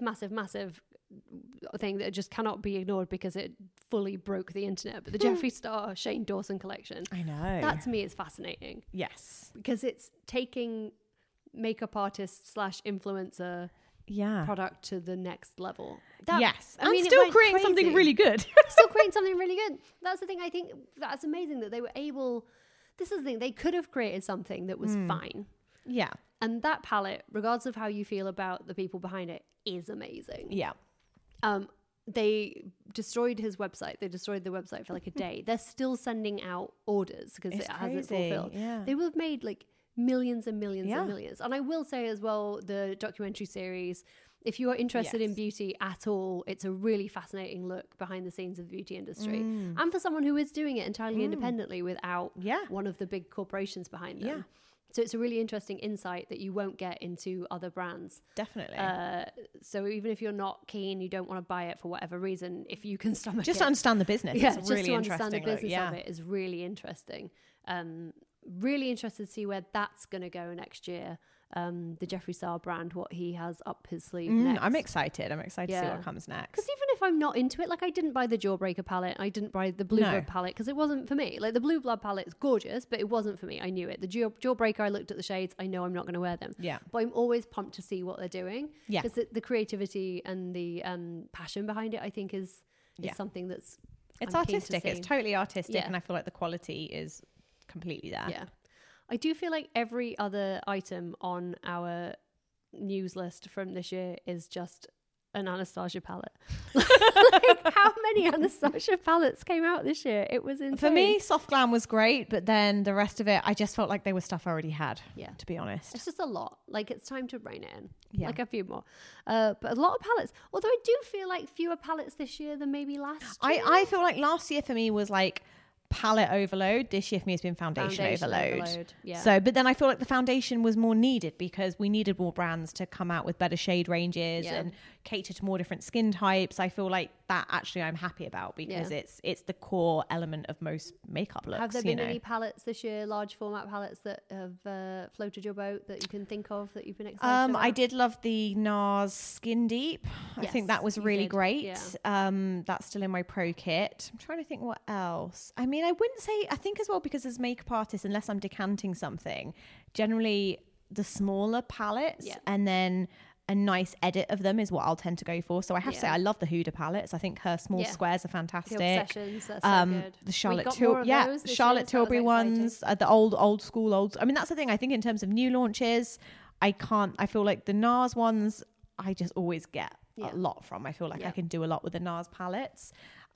thing that just cannot be ignored because it fully broke the internet. But the Jeffree Star Shane Dawson collection. I know. That to me is fascinating. Yes. Because it's taking makeup artist / influencer product to the next level. Yes. I mean, still creating something really good. Still creating something really good. That's the thing. I think that's amazing that they were able, this is the thing, they could have created something that was fine. Yeah. And that palette, regardless of how you feel about the people behind it, is amazing. Yeah. They destroyed his website. They destroyed the website for like a day. They're still sending out orders because it hasn't fulfilled. Yeah. They will have made like millions and millions and millions. And I will say as well, the documentary series, if you are interested in beauty at all, it's a really fascinating look behind the scenes of the beauty industry. And for someone who is doing it entirely independently without one of the big corporations behind them. So it's a really interesting insight that you won't get into other brands. Definitely. So even if you're not keen, you don't want to buy it for whatever reason, if you can stomach just it. to understand the business. Yeah, it's just really to understand the business look. of it is really interesting. Really interested to see where that's going to go next year. The Jeffree Star brand, what he has up his sleeve next. I'm excited to see what comes next. Because even if I'm not into it, like I didn't buy the Jawbreaker palette, I didn't buy the Blue Blood palette because it wasn't for me. Like the Blue Blood palette is gorgeous, but it wasn't for me. I knew it. The Jawbreaker, I looked at the shades, I know I'm not going to wear them. Yeah. But I'm always pumped to see what they're doing. Yeah. Because the creativity and the passion behind it, I think is something that's... It's artistic. It's totally artistic. And I feel like the quality is completely there. Yeah. I do feel like every other item on our news list from this year is just an Anastasia palette. Like, how many Anastasia palettes came out this year? It was insane. For me, Soft Glam was great, but then the rest of it, I just felt like they were stuff I already had, to be honest. It's just a lot. Like, it's time to rein it in. Yeah. Like a few more. But a lot of palettes. Although I do feel like fewer palettes this year than maybe last year. I feel like last year for me was like palette overload. This year for me has been foundation overload. Yeah. So, but then I feel like the foundation was more needed because we needed more brands to come out with better shade ranges and cater to more different skin types. I feel like that actually I'm happy about because it's the core element of most makeup looks. Have there been any palettes this year, large format palettes that have floated your boat that you can think of that you've been excited about? I did love the NARS Skin Deep. I think that was really great. Yeah. That's still in my pro kit. I'm trying to think what else. I mean, I wouldn't say, I think as well, because as makeup artists, unless I'm decanting something, generally the smaller palettes and then a nice edit of them is what I'll tend to go for. So I have to say, I love the Huda palettes. I think her small squares are fantastic. The Obsessions, they're so good. The Charlotte Tilbury ones, the old school. I mean, that's the thing. I think in terms of new launches, I feel like the NARS ones, I just always get a lot from. I feel like I can do a lot with the NARS palettes.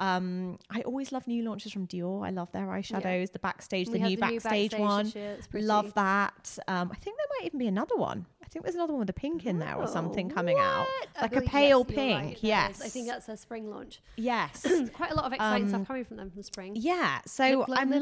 I always love new launches from Dior. I love their eyeshadows, the Backstage, the new Backstage one. Love that. I think there might even be another one. I think there's another one with a pink in there or something coming out. Like a pale pink. Right, yes. I think that's their spring launch. Yes. Quite a lot of exciting stuff coming from them from spring. Yeah. So I'm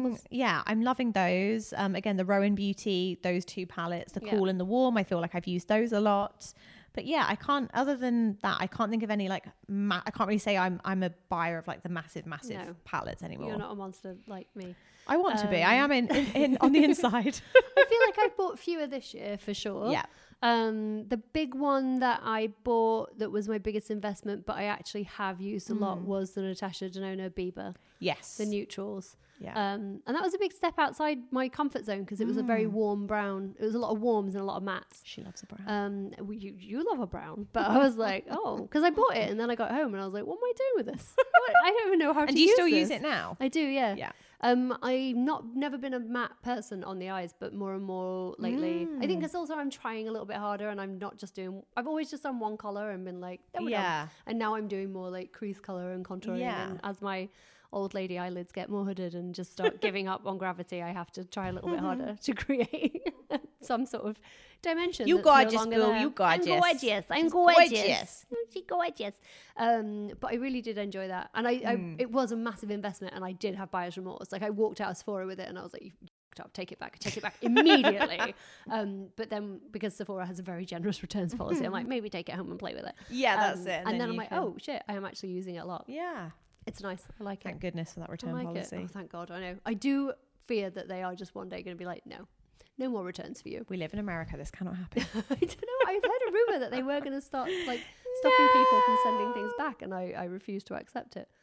loving those. Again, the Rowan Beauty, those two palettes, the Cool and the Warm. I feel like I've used those a lot. But yeah, I can't, other than that, I can't think of any like, I can't really say I'm a buyer of like the massive palettes anymore. You're not a monster like me. I want to be. I am in on the inside. I feel like I've bought fewer this year for sure. Yeah. The big one that I bought that was my biggest investment, but I actually have used a lot was the Natasha Denona Bieber. Yes. The neutrals. Yeah. And that was a big step outside my comfort zone because it was a very warm brown. It was a lot of warms and a lot of mattes. She loves a brown. You love a brown, but I was like, oh, because I bought it and then I got home and I was like, what am I doing with this? I don't even know how to use it. And do you still use it now? I do, yeah. Yeah. I've never been a matte person on the eyes, but more and more lately. I think it's also I'm trying a little bit harder, and I'm not just doing. I've always just done one color and been like, there we go. And now I'm doing more like crease color and contouring. Yeah. And as my old lady eyelids get more hooded and just start giving up on gravity, I have to try a little bit harder to create some sort of dimension. You gorgeous, Bill. You gorgeous. I'm gorgeous. She's gorgeous. But I really did enjoy that, and I it was a massive investment, and I did have buyer's remorse. Like I walked out of Sephora with it, and I was like, "You f***ed up, take it back immediately." But then because Sephora has a very generous returns policy, I'm like, maybe take it home and play with it. Yeah, that's it. And then I'm like, oh shit, I am actually using it a lot. Yeah. It's nice. I like it. Thank goodness for that return policy. Oh, thank God. I know. I do fear that they are just one day going to be like, no more returns for you. We live in America. This cannot happen. I don't know. I've heard a rumor that they were going to start like stopping people from sending things back, and I refuse to accept it.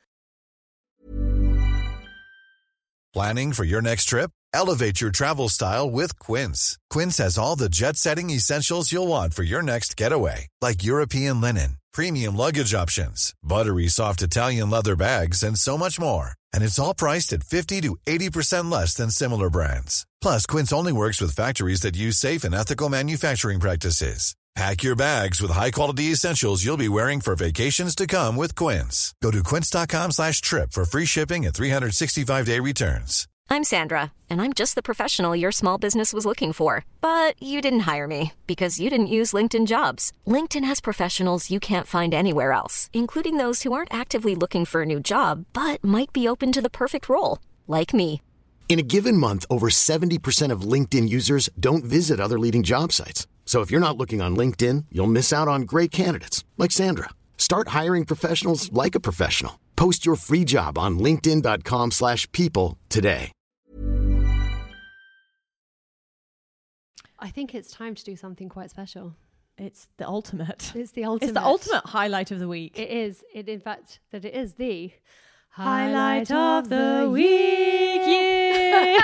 Planning for your next trip? Elevate your travel style with Quince. Quince has all the jet-setting essentials you'll want for your next getaway, like European linen, premium luggage options, buttery soft Italian leather bags, and so much more. And it's all priced at 50 to 80% less than similar brands. Plus, Quince only works with factories that use safe and ethical manufacturing practices. Pack your bags with high-quality essentials you'll be wearing for vacations to come with Quince. Go to quince.com/trip for free shipping and 365-day returns. I'm Sandra, and I'm just the professional your small business was looking for. But you didn't hire me because you didn't use LinkedIn Jobs. LinkedIn has professionals you can't find anywhere else, including those who aren't actively looking for a new job, but might be open to the perfect role, like me. In a given month, over 70% of LinkedIn users don't visit other leading job sites. So if you're not looking on LinkedIn, you'll miss out on great candidates like Sandra. Start hiring professionals like a professional. Post your free job on linkedin.com/people today. I think it's time to do something quite special. It's the ultimate. It's the ultimate. It's the ultimate highlight of the week. It is. In fact, it is the highlight of the week. Yeah.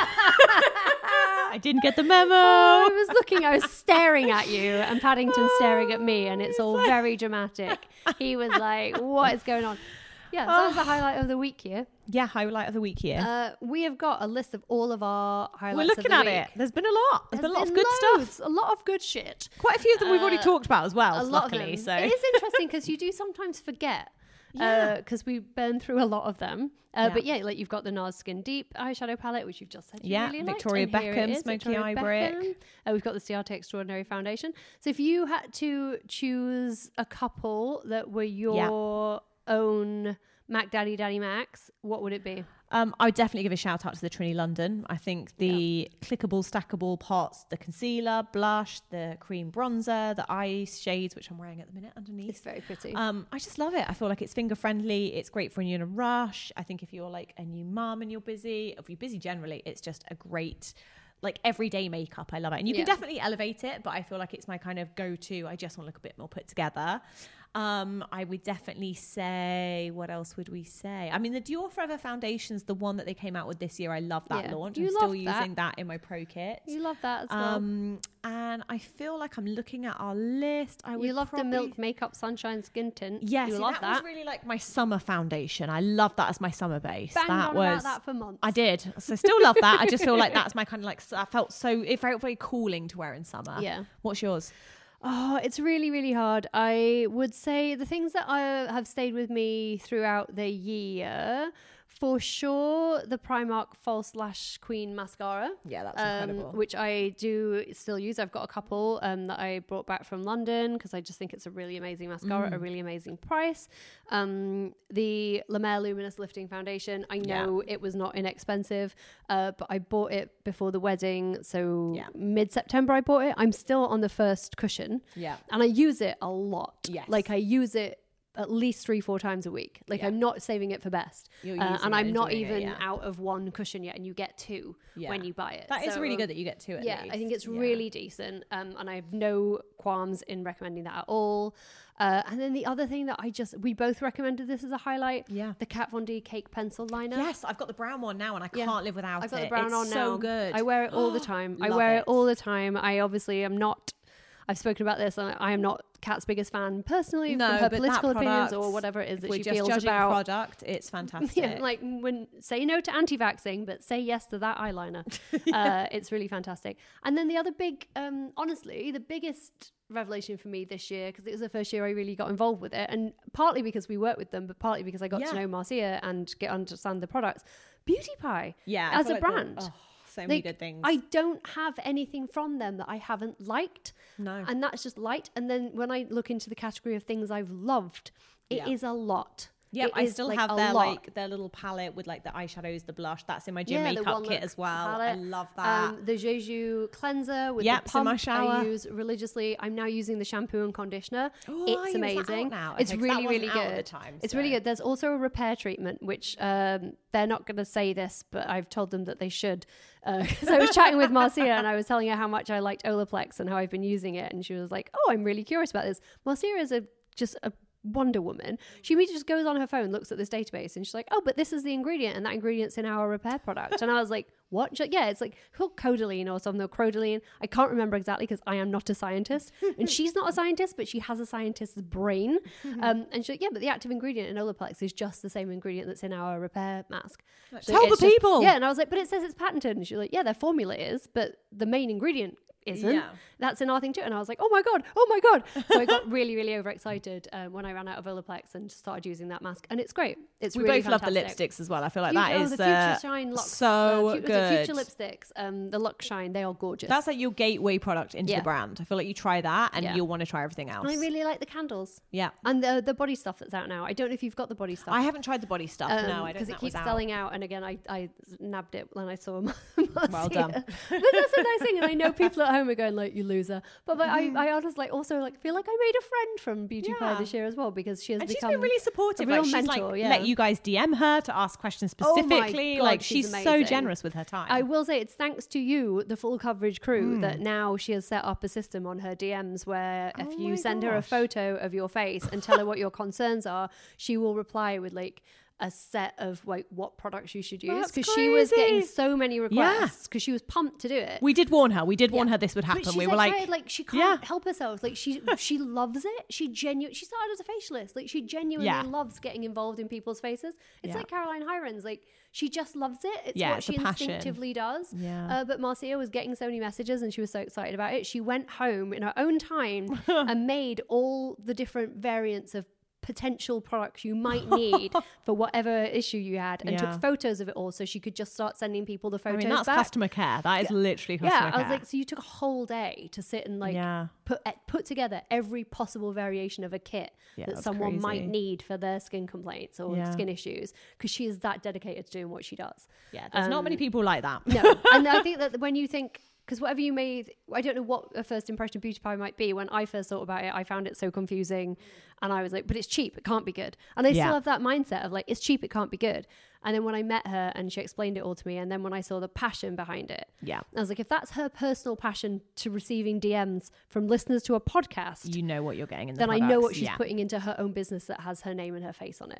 I didn't get the memo. I was staring at you and Paddington staring at me, and it's all very dramatic. He was like, what is going on? Yeah, so that was the highlight of the week here. Yeah, highlight of the week here. We have got a list of all of our highlights. We're looking at it. There's been a lot. There's been a lot of good stuff. A lot of good shit. Quite a few of them we've already talked about as well, a lot luckily. Of them. So it is interesting because you do sometimes forget. Because we burn through a lot of them. But yeah, like you've got the NARS Skin Deep eyeshadow palette, which you've just said you really Victoria liked. Beckham Smoky Eye Brick. We've got the Ciate Extraordinary Foundation. So if you had to choose a couple that were your own Mac Daddy Macs, what would it be? I would definitely give a shout out to the Trini London. I think the clickable, stackable pots, the concealer, blush, the cream bronzer, the eye shades, which I'm wearing at the minute underneath. It's very pretty. I just love it. I feel like it's finger friendly. It's great for when you're in a rush. I think if you're like a new mum and you're busy, if you're busy generally, it's just a great like everyday makeup. I love it. And you can definitely elevate it, but I feel like it's my kind of go-to. I just want to look a bit more put together. I would definitely say, what else would we say? I mean, the Dior Forever Foundation's the one that they came out with this year. I love that launch. I'm still using that in my pro kit. You love that as well. And I feel like I'm looking at our list. You love the Milk Makeup Sunshine Skin Tint. Yes, you love that was really like my summer foundation. I love that as my summer base. Banged on about that for months. I did. So I still love that. I just feel like that's my kind of like, it felt very cooling to wear in summer. Yeah. What's yours? Oh, it's really, really hard. I would say the things that have stayed with me throughout the year, for sure, the Primark False Lash Queen mascara. Yeah, that's incredible. Which I do still use. I've got a couple that I brought back from London because I just think it's a really amazing mascara, a really amazing price. The La Mer Luminous Lifting Foundation, I know it was not inexpensive, but I bought it before the wedding. So mid-September I bought it. I'm still on the first cushion. Yeah. And I use it a lot. Yes. Like I use it at least 3-4 times a week. Like I'm not saving it for best. And I'm not even out of one cushion yet, and you get 2 when you buy it. That is really good that you get 2 at least. I think it's really decent. And I have no qualms in recommending that at all. And then the other thing that we both recommended this as a highlight, the Kat Von D cake pencil liner. Yes, I've got the brown one now and I can't live without it. I've got the brown on now. So good. I wear it all the time. I wear it all the time. I obviously am not, I've spoken about this, I am not Kat's biggest fan personally from her political opinions or whatever it is that she feels about product. It's fantastic. Like when say no to anti-vaxxing, but say yes to that eyeliner. It's really fantastic. And then the other big, honestly, the biggest revelation for me this year, because it was the first year I really got involved with it, and partly because we work with them, but partly because I got to know Marcia and understand the products. Beauty Pie, as a brand. So many good things. I don't have anything from them that I haven't liked. No. And that's just light. And then when I look into the category of things I've loved, it is a lot. Yeah, I still have their little palette with like the eyeshadows, the blush. That's in my gym makeup kit as well. Palette. I love that. The Jeju cleanser with the pump in my shower. I use religiously. I'm now using the shampoo and conditioner. It's amazing. It's really, really good. It's really good. There's also a repair treatment, which they're not going to say this, but I've told them that they should. Because I was chatting with Marcia and I was telling her how much I liked Olaplex and how I've been using it. And she was like, oh, I'm really curious about this. Marcia is just a Wonder Woman. She immediately just goes on her phone, looks at this database, and she's like, oh, but this is the ingredient, and that ingredient's in our repair product. And I was like, what? She's like, yeah, it's like called Codaline or something, or Crodaline. I can't remember exactly because I am not a scientist. And she's not a scientist, but she has a scientist's brain. And she's like, yeah, but the active ingredient in Olaplex is just the same ingredient that's in our repair mask. Tell the people. Yeah, and I was like, but it says it's patented. And she's like, yeah, their formula is, but the main ingredient isn't. That's in our thing too. And I was like, oh my god. So I got really, really overexcited when I ran out of Olaplex and started using that mask, and it's great. We really both fantastic. love the lipsticks as well. I feel like that is the Future Shine Luxe, so good. Future lipsticks, the Luxe Shine, they are gorgeous. That's like your gateway product into the brand. I feel like you try that and you'll want to try everything else. And I really like the candles. Yeah. And the body stuff that's out now. I don't know if you've got the body stuff. I haven't tried the body stuff. No, I don't know. Because it keeps selling out. And again, I nabbed it when I saw Marcia. Well done. But that's a nice thing. And I know people at home are going like, you loser. But I honestly also feel like I made a friend from Beauty Pie this year as well, because she's been really supportive. A real she's mentor, let you guys DM her to ask questions specifically. Oh my God, she's amazing. so generous with her time. I will say it's thanks to you, the full coverage crew, that now she has set up a system on her DMs where if you send her a photo of your face and tell her what your concerns are, she will reply with a set of what products you should use, because she was getting so many requests because she was pumped to do it. We did warn her. We did warn her this would happen. But we were she can't help herself. She loves it. She started as a facialist. She genuinely loves getting involved in people's faces. It's like Caroline Hirons. She just loves it. It's what she instinctively does. But Marcia was getting so many messages and she was so excited about it. She went home in her own time and made all the different variants of potential products you might need for whatever issue you had, and took photos of it all so she could just start sending people the photos. That's back. Customer care. That is literally customer care. I was like, so you took a whole day to sit and put together every possible variation of a kit that someone might need for their skin complaints or skin issues, because she is that dedicated to doing what she does. There's not many people like that. No. And I think that when you think, because whatever you made, I don't know what a first impression of Beauty Pie might be. When I first thought about it, I found it so confusing. And I was like, but it's cheap. It can't be good. And I still have that mindset of it's cheap. It can't be good. And then when I met her and she explained it all to me, and then when I saw the passion behind it, I was like, if that's her personal passion to receiving DMs from listeners to a podcast, you know what you're getting in the then products. I know what she's putting into her own business that has her name and her face on it.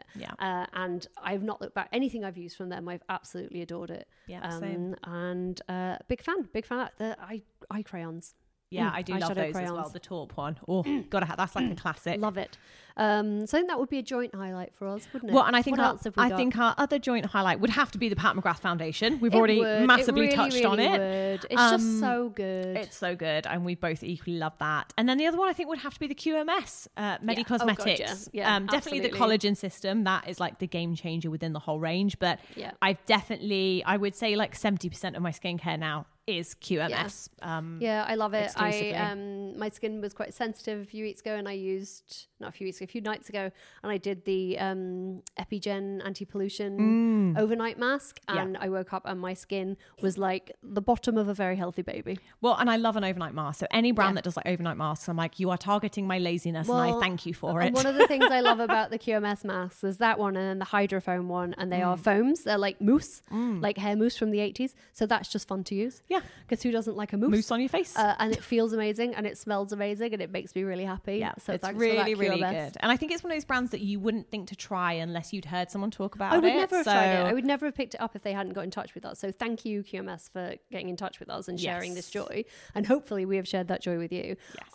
And I've not looked back. Anything I've used from them, I've absolutely adored it. Same. And big fan of the eye crayons. I do love those crayons as well. The taupe one. Oh, gotta have, that's like a classic. Love it. So I think that would be a joint highlight for us, wouldn't it? Well, and I think our other joint highlight would have to be the Pat McGrath Foundation. We've already massively touched on it. It's just so good. It's so good, and we both equally love that. And then the other one I think would have to be the QMS Medi Cosmetics. Definitely the collagen system. That is the game changer within the whole range. But I would say 70% of my skincare now is QMS. Yeah, I love it. Exclusively. My skin was quite sensitive a few weeks ago, and I used a few nights ago, and I did the Epigen anti-pollution overnight mask, and I woke up and my skin was like the bottom of a very healthy baby. Well, and I love an overnight mask. So any brand that does like overnight masks, I'm like, you are targeting my laziness, and I thank you for it. One of the things I love about the QMS masks is that one, and then the Hydrofoam one, and they are foams. They're like mousse, like hair mousse from the 80s. So that's just fun to use. Yeah, because who doesn't like a mousse? Mousse on your face, and it feels amazing, and it smells amazing, and it makes me really happy. Yeah, so it's really, really good. And I think it's one of those brands that you wouldn't think to try unless you'd heard someone talk about it. I would never have tried it. I would never have picked it up if they hadn't got in touch with us. So thank you, QMS, for getting in touch with us and sharing this joy. And hopefully we have shared that joy with you. Yes.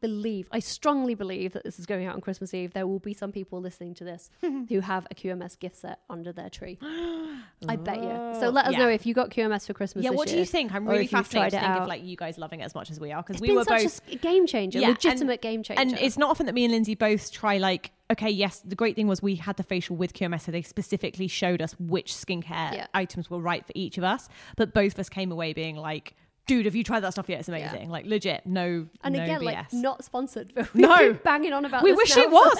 I strongly believe that this is going out on Christmas Eve. There will be some people listening to this who have a QMS gift set under their tree. I bet you. So let us know if you got QMS for Christmas this year. What do you think? I'm really fascinated to think of like you guys loving it as much as we are, because we were both a game changer, legitimate game changer. And it's not often that me and Lindsay both try like, okay, yes, the great thing was we had the facial with QMS, so they specifically showed us which skincare items were right for each of us, but both of us came away being like, dude, have you tried that stuff yet? It's amazing. Yeah. Like legit, no BS. Like not sponsored, but no, banging on about we this wish now it was.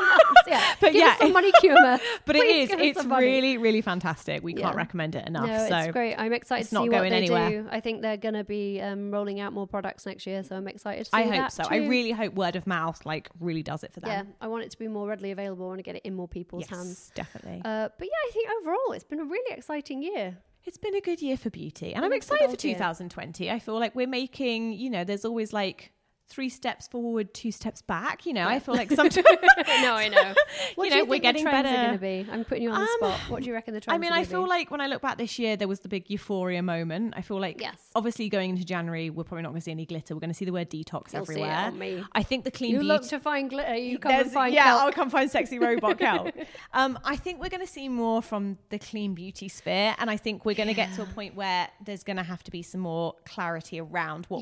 But give us some money, QMS. But it's really, really fantastic. We can't recommend it enough. No, so it's great. I'm excited to see what they do. I think they're going to be rolling out more products next year, so I'm excited to see that. I hope so. Too. I really hope word of mouth like really does it for them. Yeah, I want it to be more readily available. I want to get it in more people's hands. Definitely. But yeah, I think overall it's been a really exciting year. It's been a good year for beauty, and I'm excited for 2020. I feel like we're making, there's always like 3 steps forward, 2 steps back. I feel like sometimes. No, I know. What do you think we're getting the trends better. are going to be? I'm putting you on the spot. What do you reckon the trends? I feel like when I look back this year, there was the big euphoria moment. I feel like, obviously, going into January, we're probably not going to see any glitter. We're going to see the word detox everywhere. See it on me. I think the clean beauty. You look to find glitter. You come and find. Yeah, I'll come find sexy robot Kelp. I think we're going to see more from the clean beauty sphere, and I think we're going to get to a point where there's going to have to be some more clarity around what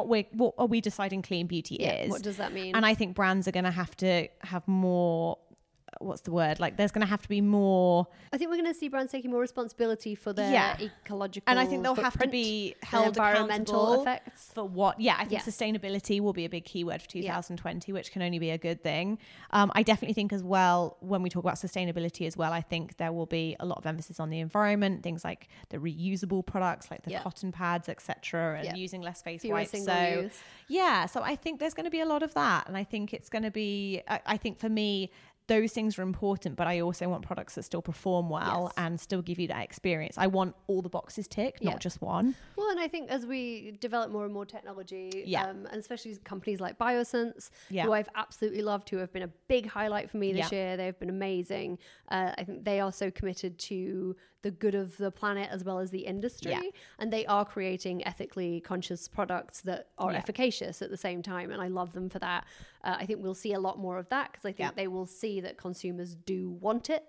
are we deciding clean beauty is. What does that mean? And I think brands are going to have more, what's the word? Like there's going to have to be more. I think we're going to see brands taking more responsibility for their ecological and I think they'll have to be held environmental effects for what. Yeah, I think sustainability will be a big keyword for 2020, which can only be a good thing. I definitely think as well, when we talk about sustainability as well, I think there will be a lot of emphasis on the environment, things like the reusable products, like the cotton pads, etc., and using less face wipes. So so I think there's going to be a lot of that, and I think it's going to be. I think for me, those things are important, but I also want products that still perform well and still give you that experience. I want all the boxes ticked, not just one. Well, and I think as we develop more and more technology, and especially companies like Biossance, who I've absolutely loved, who have been a big highlight for me this year. They've been amazing. I think they are so committed to the good of the planet as well as the industry, and they are creating ethically conscious products that are efficacious at the same time, and I love them for that. I think we'll see a lot more of that, because I think they will see that consumers do want it.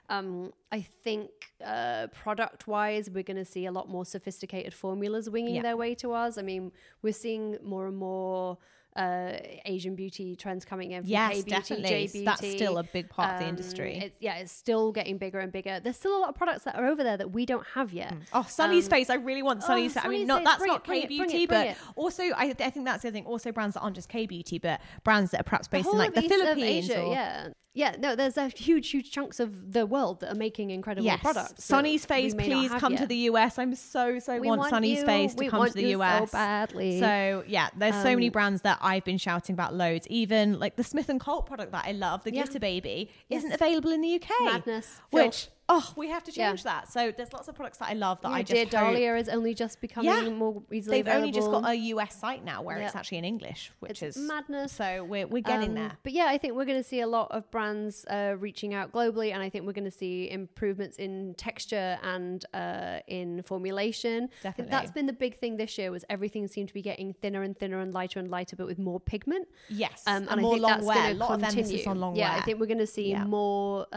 I think product wise, we're going to see a lot more sophisticated formulas winging their way to us. I mean, we're seeing more and more Asian beauty trends coming in from K-beauty, definitely. J-beauty. That's still a big part of the industry. It's still getting bigger and bigger. There's still a lot of products that are over there that we don't have yet. Sunny's Face. I really want Sunny's Face. I mean, that's not K-beauty, but also I think that's the other thing. Also brands that aren't just K-beauty, but brands that are perhaps based in like the Philippines. There's a huge chunks of the world that are making incredible products. Sunny's Face, please come to the US. I'm so want Sunny's Face to come to the US so badly. So there's so many brands that I've been shouting about loads. Even like the Smith & Colt product that I love, the Glitter Baby, isn't available in the UK. Madness. Which we have to change that. So there's lots of products that I love that I just Dear Dahlia is only just becoming more easily available. They've only just got a US site now where it's actually in English, which is madness. So we're getting there. But I think we're going to see a lot of brands reaching out globally, and I think we're going to see improvements in texture and in formulation. Definitely. That's been the big thing this year, was everything seemed to be getting thinner and thinner and lighter, but with more pigment. Yes, and more I think long that's wear. going A to lot continue. of emphasis on long wear. I think we're going to see more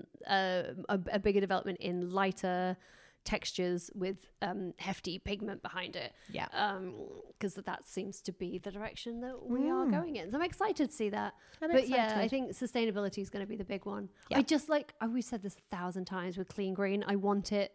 a bigger development in lighter textures with hefty pigment behind it. Because that seems to be the direction that we are going in. So I'm excited to see that. I think sustainability is going to be the big one. I just we've said this 1,000 times with Clean Green. I want it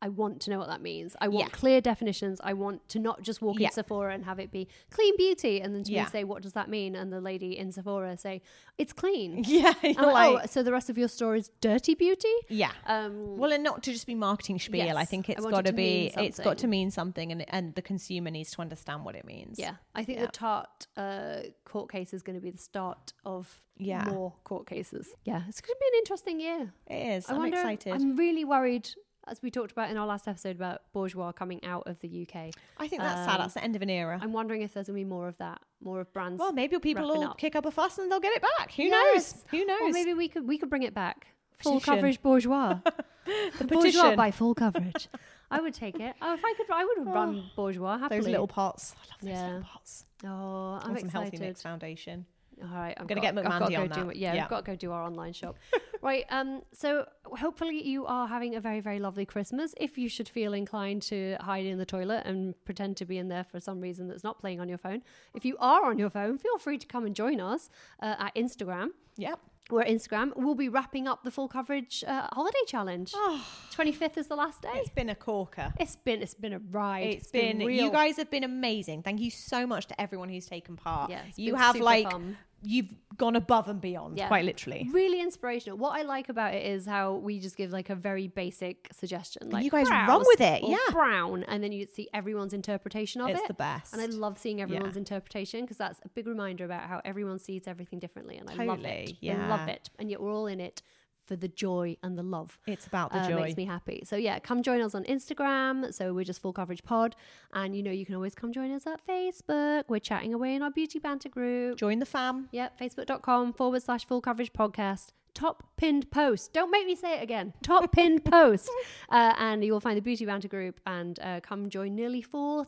I want to know what that means. I want clear definitions. I want to not just walk in Sephora and have it be clean beauty and then to me say, what does that mean? And the lady in Sephora say, it's clean. Yeah. Oh, so the rest of your store is dirty beauty? Yeah. Well, and not to just be marketing spiel. Yes, I think it's got to be, it's got to mean something, and the consumer needs to understand what it means. Yeah. I think the Tarte court case is going to be the start of more court cases. Yeah. It's going to be an interesting year. It is. I'm excited. I'm really worried, as we talked about in our last episode, about Bourjois coming out of the UK. I think that's sad. That's the end of an era. I'm wondering if there's going to be more of that, more of brands. Well, maybe people will kick up a fuss and they'll get it back. Who knows? Who knows? Or maybe we could bring it back. Full coverage Bourjois. The Bourjois petition. by full coverage. I would take it. Oh, if I could, I would run Bourjois happily. Those little pots. I love those little pots. Oh, I'm excited. Some Healthy Mix Foundation. All right, I'm going to get McMandy on that. We've got to go do our online shop. Right, so hopefully you are having a very, very lovely Christmas. If you should feel inclined to hide in the toilet and pretend to be in there for some reason that's not playing on your phone, if you are on your phone, feel free to come and join us at Instagram. Yep. We're at Instagram. We'll be wrapping up the Full Coverage holiday challenge. 25th is the last day. It's been a corker. It's been a ride. It's been real. You guys have been amazing. Thank you so much to everyone who's taken part. Yeah, you have fun. You've gone above and beyond, quite literally. Really inspirational. What I like about it is how we just give like a very basic suggestion. Like you guys run with it, brown, and then you see everyone's interpretation of it. It's the best. And I love seeing everyone's interpretation because that's a big reminder about how everyone sees everything differently. And I love it. I love it. And yet we're all in it for the joy and the love. It's about the joy. Makes me happy. So come join us on Instagram. So we're just Full Coverage Pod. And you can always come join us at Facebook. We're chatting away in our beauty banter group. Join the fam. Yep, facebook.com/Full Coverage Podcast. Top pinned post. Don't make me say it again. Top pinned post. And you will find the beauty banter group and come join nearly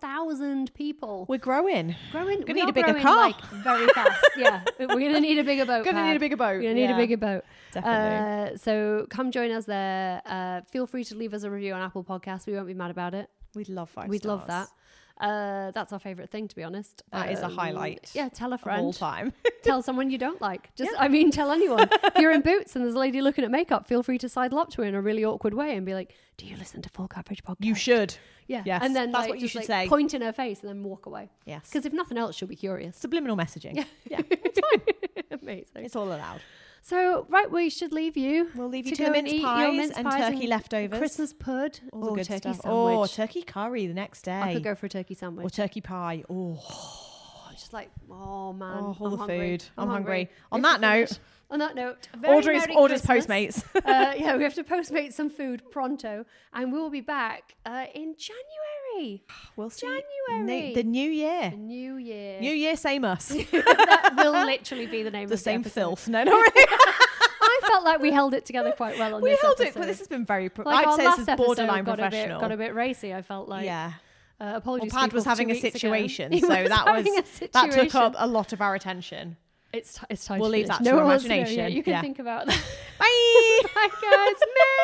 4,000 people. We're growing. We're going to need a bigger car. Very fast. We're going to need a bigger boat. Going to need a bigger boat. We're going to need a bigger boat. Definitely. So come join us there. Feel free to leave us a review on Apple Podcasts. We won't be mad about it. We'd love 5 We'd stars. love that. That's our favourite thing, to be honest. That is a highlight. Yeah, tell a friend. The whole time. Tell someone you don't like. Tell anyone. If you're in Boots and there's a lady looking at makeup, feel free to sidle up to her in a really awkward way and be like, do you listen to Full Coverage Podcast? You should. Yeah. Yes. And then that's what you should say. Point in her face and then walk away. Yes. Because if nothing else, she'll be curious. Subliminal messaging. Yeah. It's fine. Amazing. It's all allowed. So, we should leave you. We'll leave you to the mince pies and turkey leftovers. Christmas pud. All the good turkey stuff. sandwich. Oh, turkey curry the next day. I could go for a turkey sandwich. Or turkey pie. Oh. Just like, oh man. Oh, all I'm the hungry. food. I'm hungry. On that note, orders Postmates. We have to Postmate some food pronto, and we'll be back in January. We'll see. January. The new year. The new year. New year, same us. That will literally be the name the of same the episode. filth. No, really. I felt like we held it together quite well on this episode. We held it, but this has been very... Like I'd say this is got borderline professional. Got a bit racy, I felt like. Yeah. Apologies. Well, Pad was having a situation, so that took up a lot of our attention. It's time. We'll to leave finish. that to imagination. Yeah, you can think about that. Bye. Bye, guys.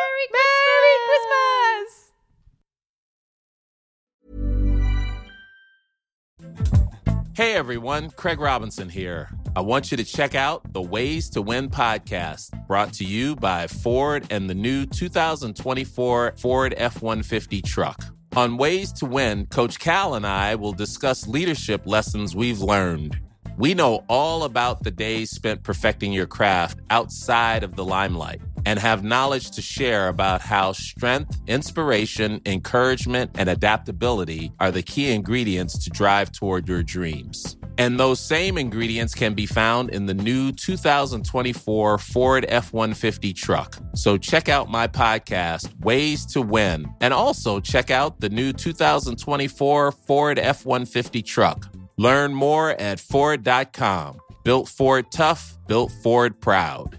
Merry Christmas. Hey everyone, Craig Robinson here. I want you to check out the Ways to Win podcast, brought to you by Ford and the new 2024 Ford F-150 truck. On Ways to Win, Coach Cal and I will discuss leadership lessons we've learned. We know all about the days spent perfecting your craft outside of the limelight and have knowledge to share about how strength, inspiration, encouragement, and adaptability are the key ingredients to drive toward your dreams. And those same ingredients can be found in the new 2024 Ford F-150 truck. So check out my podcast, Ways to Win, and also check out the new 2024 Ford F-150 truck. Learn more at Ford.com. Built Ford tough, built Ford proud.